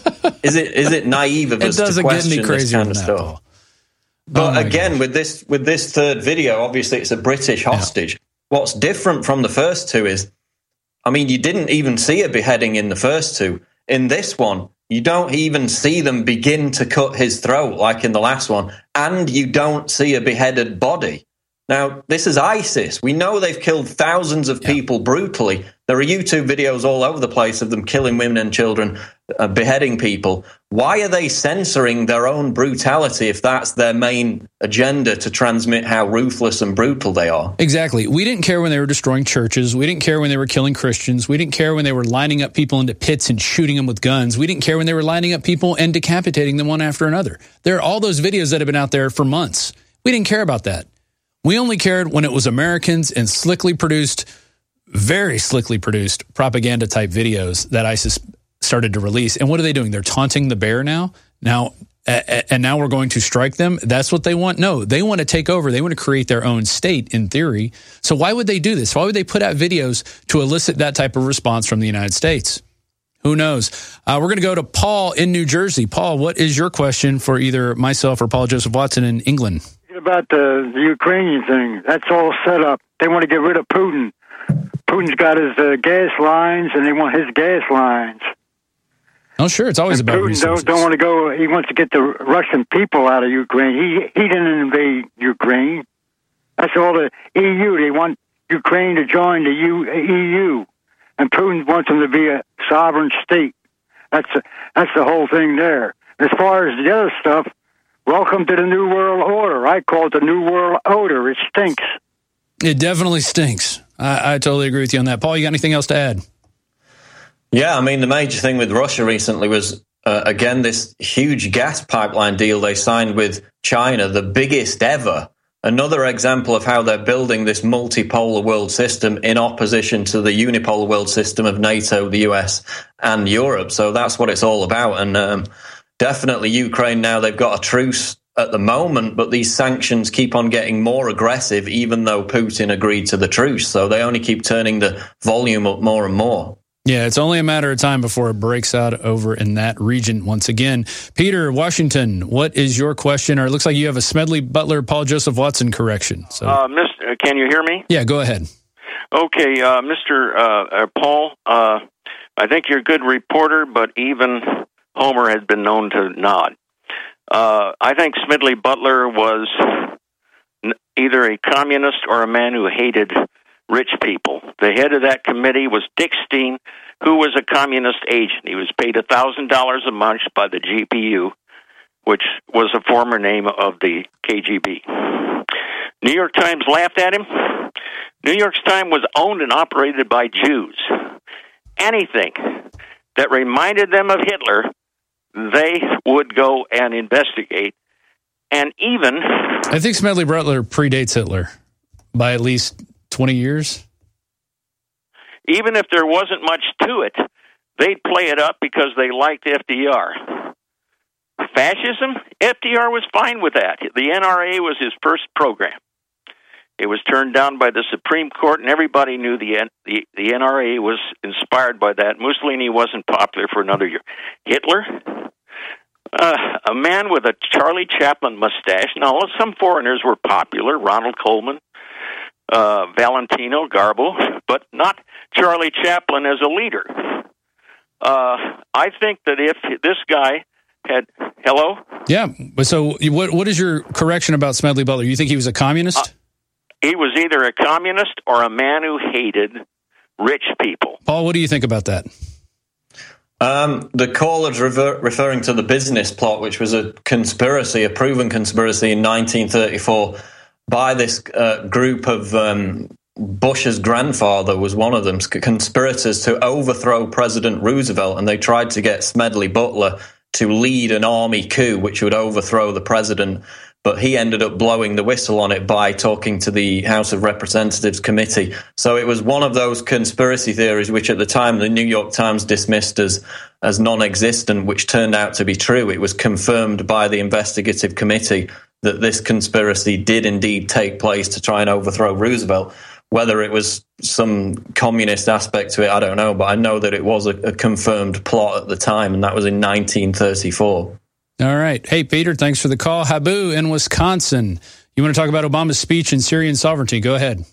is it is it naive of us to question this kind of stuff? But oh again, gosh. with this with this third video, obviously it's a British hostage. Yeah. What's different from the first two is, I mean, you didn't even see a beheading in the first two. In this one, you don't even see them begin to cut his throat like in the last one, and you don't see a beheaded body. Now, this is ISIS. We know they've killed thousands of people yeah. brutally. There are YouTube videos all over the place of them killing women and children, uh, beheading people. Why are they censoring their own brutality if that's their main agenda, to transmit how ruthless and brutal they are? Exactly. We didn't care when they were destroying churches. We didn't care when they were killing Christians. We didn't care when they were lining up people into pits and shooting them with guns. We didn't care when they were lining up people and decapitating them one after another. There are all those videos that have been out there for months. We didn't care about that. We only cared when it was Americans and slickly produced, very slickly produced propaganda-type videos that ISIS started to release. And what are they doing? They're taunting the bear now? Now, and now we're going to strike them? That's what they want? No, they want to take over. They want to create their own state, in theory. So why would they do this? Why would they put out videos to elicit that type of response from the United States? Who knows? Uh, we're going to go to Paul in New Jersey. Paul, what is your question for either myself or Paul Joseph Watson in England? About the, the Ukrainian thing, that's all set up. They want to get rid of Putin. Putin's got his uh, gas lines, and they want his gas lines. Oh, sure, it's always and about Putin resources. don't, don't want to go. He wants to get the Russian people out of Ukraine. He he didn't invade Ukraine. That's all the E U. They want Ukraine to join the U, E U, and Putin wants them to be a sovereign state. That's a, that's the whole thing there. As far as the other stuff. Welcome to the New World Order. I call it the New World Odor. It stinks. It definitely stinks. I, I totally agree with you on that. Paul, you got anything else to add? Yeah, I mean, the major thing with Russia recently was, uh, again, this huge gas pipeline deal they signed with China, the biggest ever. Another example of how they're building this multipolar world system in opposition to the unipolar world system of NATO, the U S, and Europe. So that's what it's all about. And um definitely Ukraine now, they've got a truce at the moment, but these sanctions keep on getting more aggressive, even though Putin agreed to the truce. So they only keep turning the volume up more and more. Yeah, it's only a matter of time before it breaks out over in that region once again. Peter, Washington, what is your question? Or it looks like you have a Smedley Butler, Paul Joseph Watson correction. So, uh, Mister Can you hear me? Yeah, go ahead. Okay, uh, Mister Uh, uh, Paul, uh, I think you're a good reporter, but even Homer has been known to nod. Uh, I think Smedley Butler was either a communist or a man who hated rich people. The head of that committee was Dick Steen, who was a communist agent. He was paid one thousand dollars a month by the G P U, which was a former name of the K G B. New York Times laughed at him. New York Times was owned and operated by Jews. Anything that reminded them of Hitler, they would go and investigate. And even... I think Smedley Butler predates Hitler by at least twenty years. Even if there wasn't much to it, they'd play it up because they liked F D R. Fascism? F D R was fine with that. The N R A was his first program. It was turned down by the Supreme Court, and everybody knew the, N- the the N R A was inspired by that. Mussolini wasn't popular for another year. Hitler? Uh, a man with a Charlie Chaplin mustache. Now, some foreigners were popular, Ronald Colman, uh, Valentino, Garbo, but not Charlie Chaplin as a leader. Uh, I think that if this guy had... Hello? Yeah, but so what? what is your correction about Smedley Butler? You think he was a communist? Uh, he was either a communist or a man who hated rich people. Paul, what do you think about that? Um, the caller's rever- referring to the business plot, which was a conspiracy, a proven conspiracy in nineteen thirty-four by this uh, group of um, Bush's grandfather was one of them, conspirators to overthrow President Roosevelt, and they tried to get Smedley Butler to lead an army coup which would overthrow the president. But he ended up blowing the whistle on it by talking to the House of Representatives committee. So it was one of those conspiracy theories which at the time the New York Times dismissed as, as non-existent, which turned out to be true. It was confirmed by the investigative committee that this conspiracy did indeed take place to try and overthrow Roosevelt. Whether it was some communist aspect to it, I don't know, but I know that it was a, a confirmed plot at the time, and that was in nineteen thirty-four. All right. Hey, Peter, thanks for the call. Habu in Wisconsin. You want to talk about Obama's speech in Syrian sovereignty? Go ahead.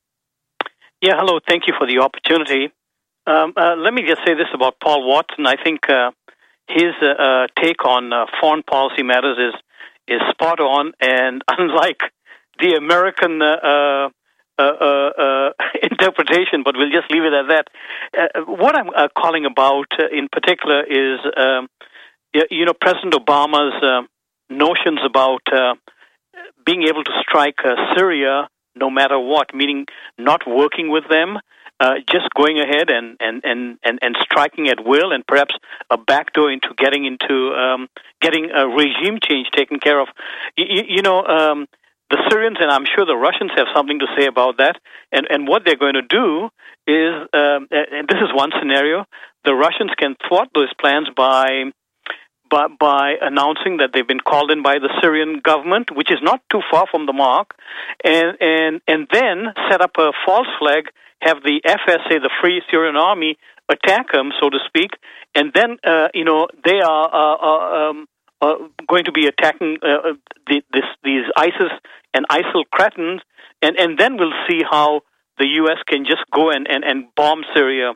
Yeah, hello. Thank you for the opportunity. Um, uh, let me just say this about Paul Watson. I think uh, his uh, uh, take on uh, foreign policy matters is is spot on, and unlike the American uh, uh, uh, uh, interpretation, but we'll just leave it at that. Uh, what I'm uh, calling about uh, in particular is... Um, You know, President Obama's uh, notions about uh, being able to strike uh, Syria no matter what, meaning not working with them, uh, just going ahead and, and, and, and, and striking at will, and perhaps a backdoor into getting into um, getting a regime change taken care of. You, you know, um, the Syrians, and I'm sure the Russians have something to say about that, and, and what they're going to do is, um, and this is one scenario, the Russians can thwart those plans by... By, by announcing that they've been called in by the Syrian government, which is not too far from the mark, and and and then set up a false flag, have the F S A, the Free Syrian Army, attack them, so to speak, and then uh, you know they are uh, uh, um, uh, going to be attacking uh, the, this, these ISIS and ISIL cretins, and, and then we'll see how the U S can just go and, and, and bomb Syria,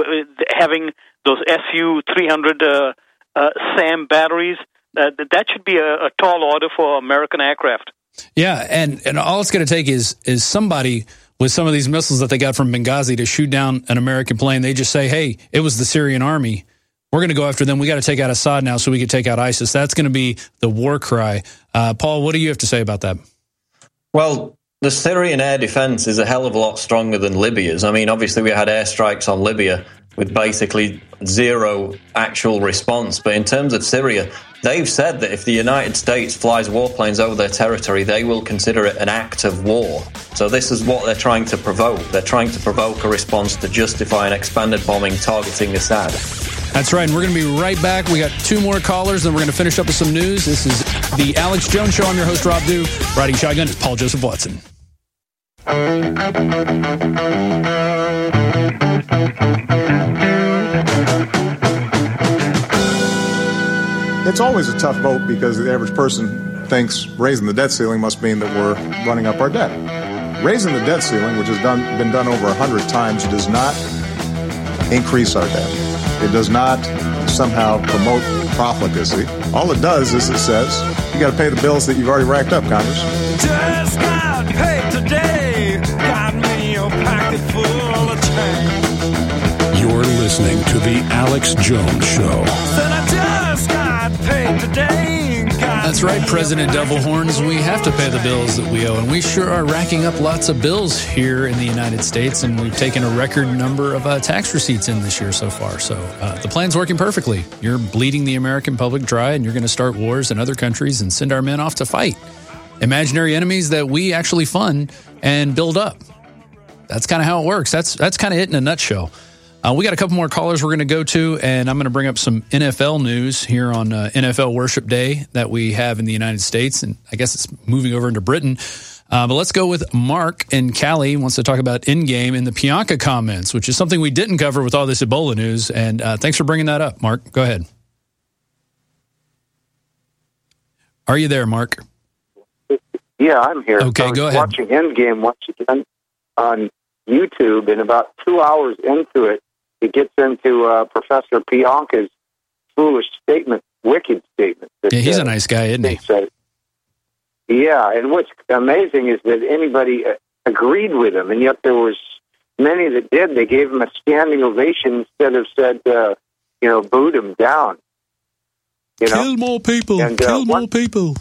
having those S U three hundred Uh, Uh, SAM batteries. Uh, that should be a, a tall order for American aircraft. Yeah, and, and all it's going to take is is somebody with some of these missiles that they got from Benghazi to shoot down an American plane. They just say, hey, it was the Syrian army. We're going to go after them. We got to take out Assad now so we can take out ISIS. That's going to be the war cry. Uh, Paul, what do you have to say about that? Well, the Syrian air defense is a hell of a lot stronger than Libya's. I mean, obviously we had airstrikes on Libya with basically zero actual response. But in terms of Syria, they've said that if the United States flies warplanes over their territory, they will consider it an act of war. So this is what they're trying to provoke. They're trying to provoke a response to justify an expanded bombing targeting Assad. That's right, and we're going to be right back. We got two more callers, and we're going to finish up with some news. This is the Alex Jones Show. I'm your host, Rob Dew. Riding shotgun is Paul Joseph Watson. It's always a tough vote because the average person thinks raising the debt ceiling must mean that we're running up our debt. Raising the debt ceiling, which has done, been done over a hundred times, does not increase our debt. It does not somehow promote profligacy. All it does is it says you got to pay the bills that you've already racked up, Congress. Just got paid today. Got me a pocket full of change. You're listening to the Alex Jones Show. Said I just got paid today. Got That's right, President Devil Horns. We have to pay the bills that we owe, and we sure are racking up lots of bills here in the United States, and we've taken a record number of uh, tax receipts in this year so far. So uh, the plan's working perfectly. You're bleeding the American public dry, and you're going to start wars in other countries and send our men off to fight imaginary enemies that we actually fund and build up. That's kind of how it works. That's that's kind of it in a nutshell. Uh, we got a couple more callers we're going to go to, and I'm going to bring up some N F L news here on uh, N F L Worship Day that we have in the United States, and I guess it's moving over into Britain. Uh, but let's go with Mark in Cali. He wants to talk about in-game and the Pianka comments, which is something we didn't cover with all this Ebola news, and uh, thanks for bringing that up, Mark. Go ahead. Are you there, Mark? Yeah, I'm here. Okay, I was go ahead. Watching Endgame once again on YouTube, and about two hours into it, it gets into uh, Professor Pianka's foolish statement, wicked statement. That, Yeah, he's uh, a nice guy, isn't he? said. Yeah, and what's amazing is that anybody uh, agreed with him, and yet there was many that did. They gave him a standing ovation instead of said, uh, you know, booed him down. You know? Kill more people. And, uh, Kill more one- people.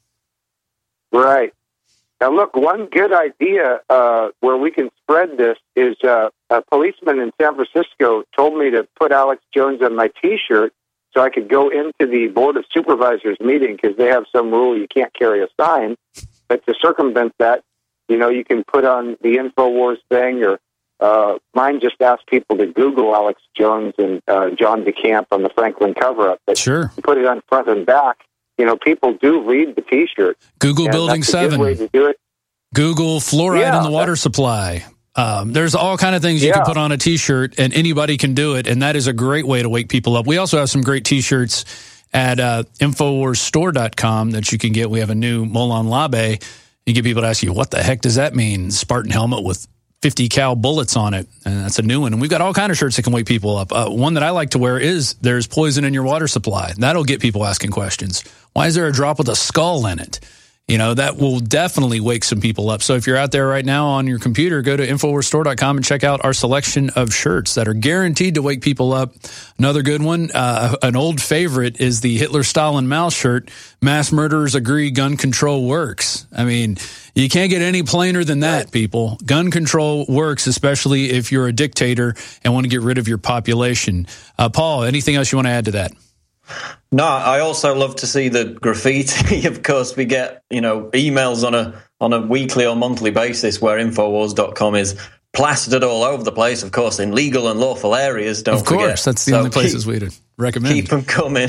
Right. Now, look, one good idea uh, where we can spread this is uh, a policeman in San Francisco told me to put Alex Jones on my T-shirt so I could go into the Board of Supervisors meeting because they have some rule you can't carry a sign. But to circumvent that, you know, you can put on the InfoWars thing, or uh, mine just asked people to Google Alex Jones and uh, John DeCamp on the Franklin cover-up. But sure. Put it on front and back. You know, people do read the T-shirt. Google and Building that's a seven. good way to do it. Google fluoride Yeah, in the water supply. Um, there's all kind of things you Yeah. can put on a T-shirt, and anybody can do it, and that is a great way to wake people up. We also have some great T-shirts at uh, infowars store dot com that you can get. We have a new Molon Labe. You get people to ask you, what the heck does that mean? Spartan helmet with fifty cal bullets on it, and that's a new one. And we've got all kind of shirts that can wake people up. Uh, one that I like to wear is "There's poison in your water supply." That'll get people asking questions. Why is there a drop with a skull in it? You know, that will definitely wake some people up. So if you're out there right now on your computer, go to infowars store dot com and check out our selection of shirts that are guaranteed to wake people up. Another good one, uh, an old favorite, is the Hitler, Stalin, Mao shirt. Mass murderers agree gun control works. I mean, you can't get any plainer than that, people. Gun control works, especially if you're a dictator and want to get rid of your population. Uh, Paul, anything else you want to add to that? No, I also love to see the graffiti. Of course, we get, you know, emails on a on a weekly or monthly basis where infowars dot com is plastered all over the place, of course, in legal and lawful areas, don't Of course, forget. that's the So only places keep, we'd recommend. Keep them coming.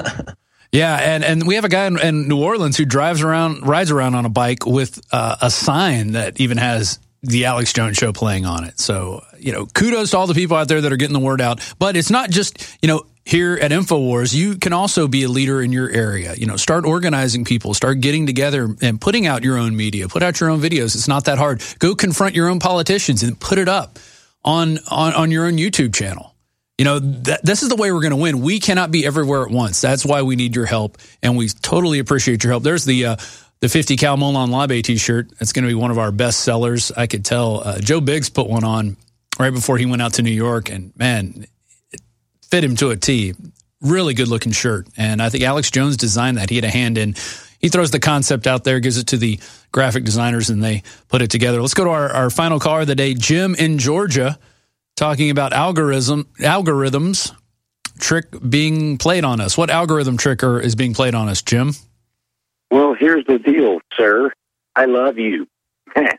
Yeah, and, and we have a guy in, in New Orleans who drives around, rides around on a bike with uh, a sign that even has the Alex Jones Show playing on it. So, you know, kudos to all the people out there that are getting the word out. But it's not just, you know, here at InfoWars, you can also be a leader in your area. You know, start organizing people, start getting together and putting out your own media, put out your own videos. It's not that hard. Go confront your own politicians and put it up on on, on your own YouTube channel. You know, th- this is the way we're going to win. We cannot be everywhere at once. That's why we need your help, and we totally appreciate your help. There's the uh, the fifty cal Molon Labe T-shirt. It's going to be one of our best sellers. I could tell. Uh, Joe Biggs put one on right before he went out to New York, and man, it fit him to a T. Really good looking shirt, and I think Alex Jones designed that. He had a hand in. He throws the concept out there, gives it to the graphic designers, and they put it together. Let's go to our, our final caller of the day, Jim in Georgia, talking about algorithm algorithms trick being played on us. What algorithm trick are, is being played on us, Jim? Well, here's the deal, sir. I love you. and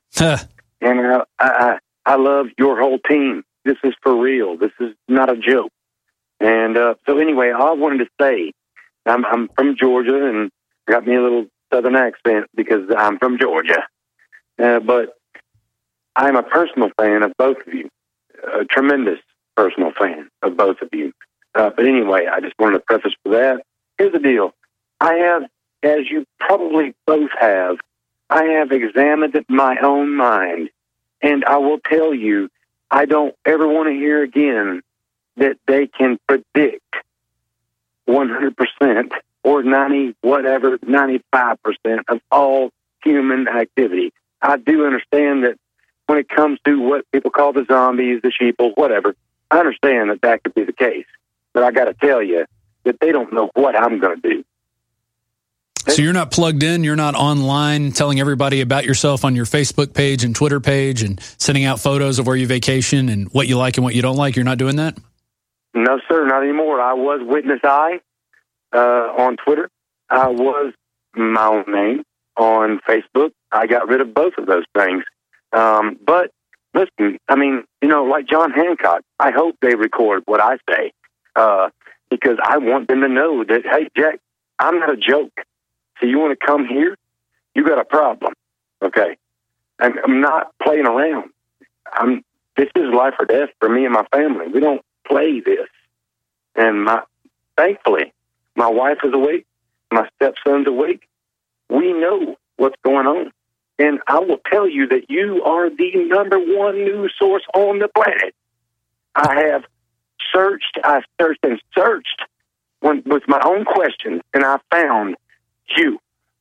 I, I, I love your whole team. This is for real. This is not a joke. And uh, so anyway, all I wanted to say, I'm, I'm from Georgia, and got me a little southern accent because I'm from Georgia. Uh, but I'm a personal fan of both of you. A tremendous personal fan of both of you. Uh, but anyway, I just wanted to preface for that. Here's the deal. I have, as you probably both have, I have examined my own mind. And I will tell you, I don't ever want to hear again that they can predict one hundred percent or ninety, whatever, ninety-five percent of all human activity. I do understand that when it comes to what people call the zombies, the sheeple, whatever, I understand that that could be the case. But I got to tell you that they don't know what I'm going to do. So you're not plugged in, you're not online telling everybody about yourself on your Facebook page and Twitter page and sending out photos of where you vacation and what you like and what you don't like. You're not doing that? No, sir, not anymore. I was Witness I uh, on Twitter. I was my own name on Facebook. I got rid of both of those things. Um, but listen, I mean, you know, like John Hancock, I hope they record what I say uh, because I want them to know that, hey, Jack, I'm not a joke. So you want to come here? You got a problem, okay? I'm, I'm not playing around. I'm. This is life or death for me and my family. We don't play this. And my, thankfully, my wife is awake. My stepson's awake. we know what's going on. And I will tell you that you are the number one news source on the planet. I have searched, I searched and searched when, with my own questions, and I found you.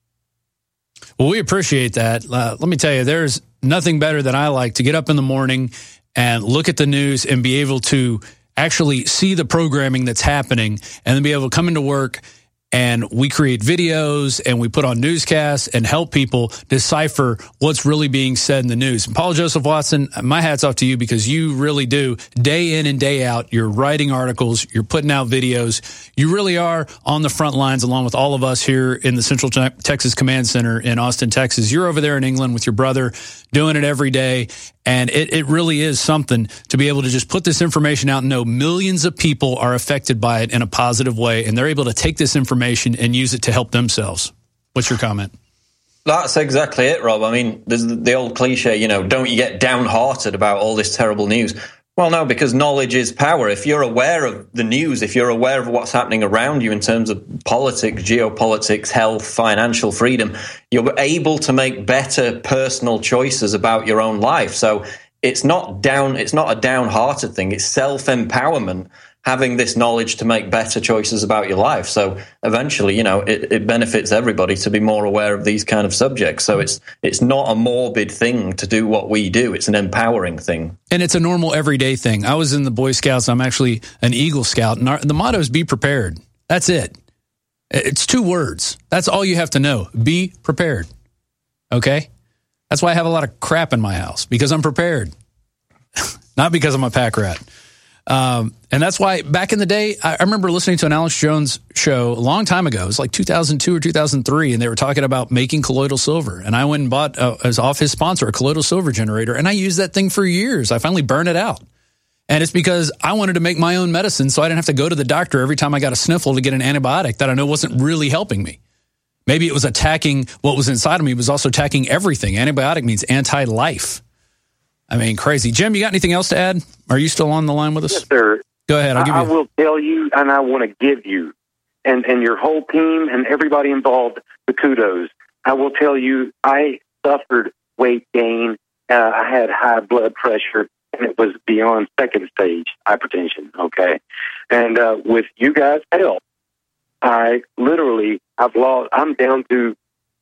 Well, we appreciate that. Uh, let me tell you, there's nothing better than I like to get up in the morning and look at the news and be able to actually see the programming that's happening and then be able to come into work. And we create videos and we put on newscasts and help people decipher what's really being said in the news. And Paul Joseph Watson, my hat's off to you because you really do day in and day out. You're writing articles, you're putting out videos. You really are on the front lines along with all of us here in the Central Texas Command Center in Austin, Texas. You're over there in England with your brother doing it every day. And it, it really is something to be able to just put this information out and know millions of people are affected by it in a positive way. And they're able to take this information and use it to help themselves. What's your comment? That's exactly it, Rob. I mean, there's the old cliche, you know, don't you get downhearted about all this terrible news? Well, no, because knowledge is power. If you're aware of the news, if you're aware of what's happening around you in terms of politics, geopolitics, health, financial freedom, you're able to make better personal choices about your own life. So it's not down, it's not a downhearted thing. It's self-empowerment, having this knowledge to make better choices about your life. So eventually, you know, it, it benefits everybody to be more aware of these kind of subjects. So it's it's not a morbid thing to do what we do. It's an empowering thing. And it's a normal everyday thing. I was in the Boy Scouts. I'm actually an Eagle Scout. And our, the motto is be prepared. That's it. It's two words. That's all you have to know. Be prepared. Okay? That's why I have a lot of crap in my house, because I'm prepared. Not because I'm a pack rat. Um, and that's why back in the day, I, I remember listening to an Alex Jones show a long time ago. It was like two thousand two or two thousand three, and they were talking about making colloidal silver. And I went and bought, uh, as off his sponsor, a colloidal silver generator, and I used that thing for years. I finally burned it out. And it's because I wanted to make my own medicine so I didn't have to go to the doctor every time I got a sniffle to get an antibiotic that I know wasn't really helping me. Maybe it was attacking what was inside of me, it was also attacking everything. Antibiotic means anti-life. I mean, crazy. Jim, you got anything else to add? Are you still on the line with us? Yes, sir. Go ahead. I'll give I, you. I will tell you, and I want to give you, and, and your whole team and everybody involved, the kudos. I will tell you, I suffered weight gain. Uh, I had high blood pressure, and it was beyond second stage hypertension, okay? And uh, with you guys' help, I literally, I've lost, I'm down to,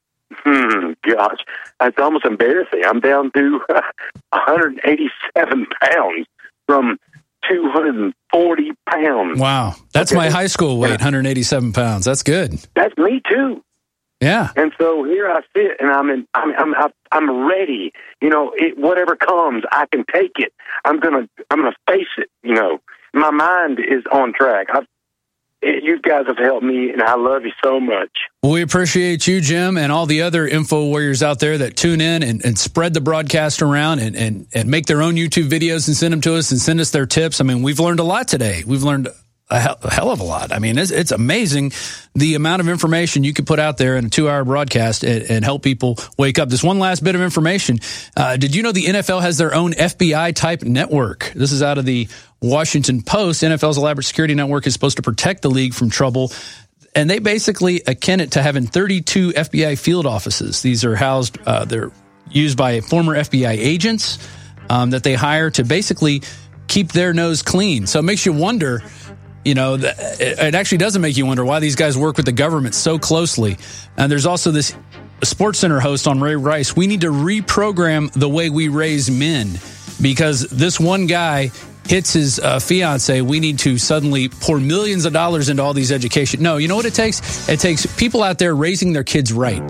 Hmm, gosh, it's almost embarrassing. I'm down to one hundred eighty-seven pounds from two hundred forty pounds. Wow. That's okay. My high school weight, one hundred eighty-seven pounds. That's good. That's me too. Yeah. And so here I sit, and I'm in, I'm I'm I'm ready. You know, it, whatever comes, I can take it. I'm gonna I'm gonna face it. You know, my mind is on track. I've You guys have helped me, and I love you so much. Well, we appreciate you, Jim, and all the other info warriors out there that tune in and, and spread the broadcast around and, and, and make their own YouTube videos and send them to us and send us their tips. I mean, we've learned a lot today. We've learned a hell, a hell of a lot. I mean, it's, it's amazing the amount of information you can put out there in a two-hour broadcast and, and help people wake up. This one last bit of information. Uh, did you know the N F L has their own F B I-type network? This is out of the Washington Post. N F L's elaborate security network is supposed to protect the league from trouble, and they basically akin it to having thirty-two F B I field offices. These are housed, uh, they're used by former F B I agents um, that they hire to basically keep their nose clean. So it makes you wonder, you know, it actually doesn't make you wonder why these guys work with the government so closely. And there's also this Sports Center host on Ray Rice. We need to reprogram the way we raise men, because this one guy hits his uh, fiance. We need to suddenly pour millions of dollars into all these education. No, you know what it takes? It takes people out there raising their kids right.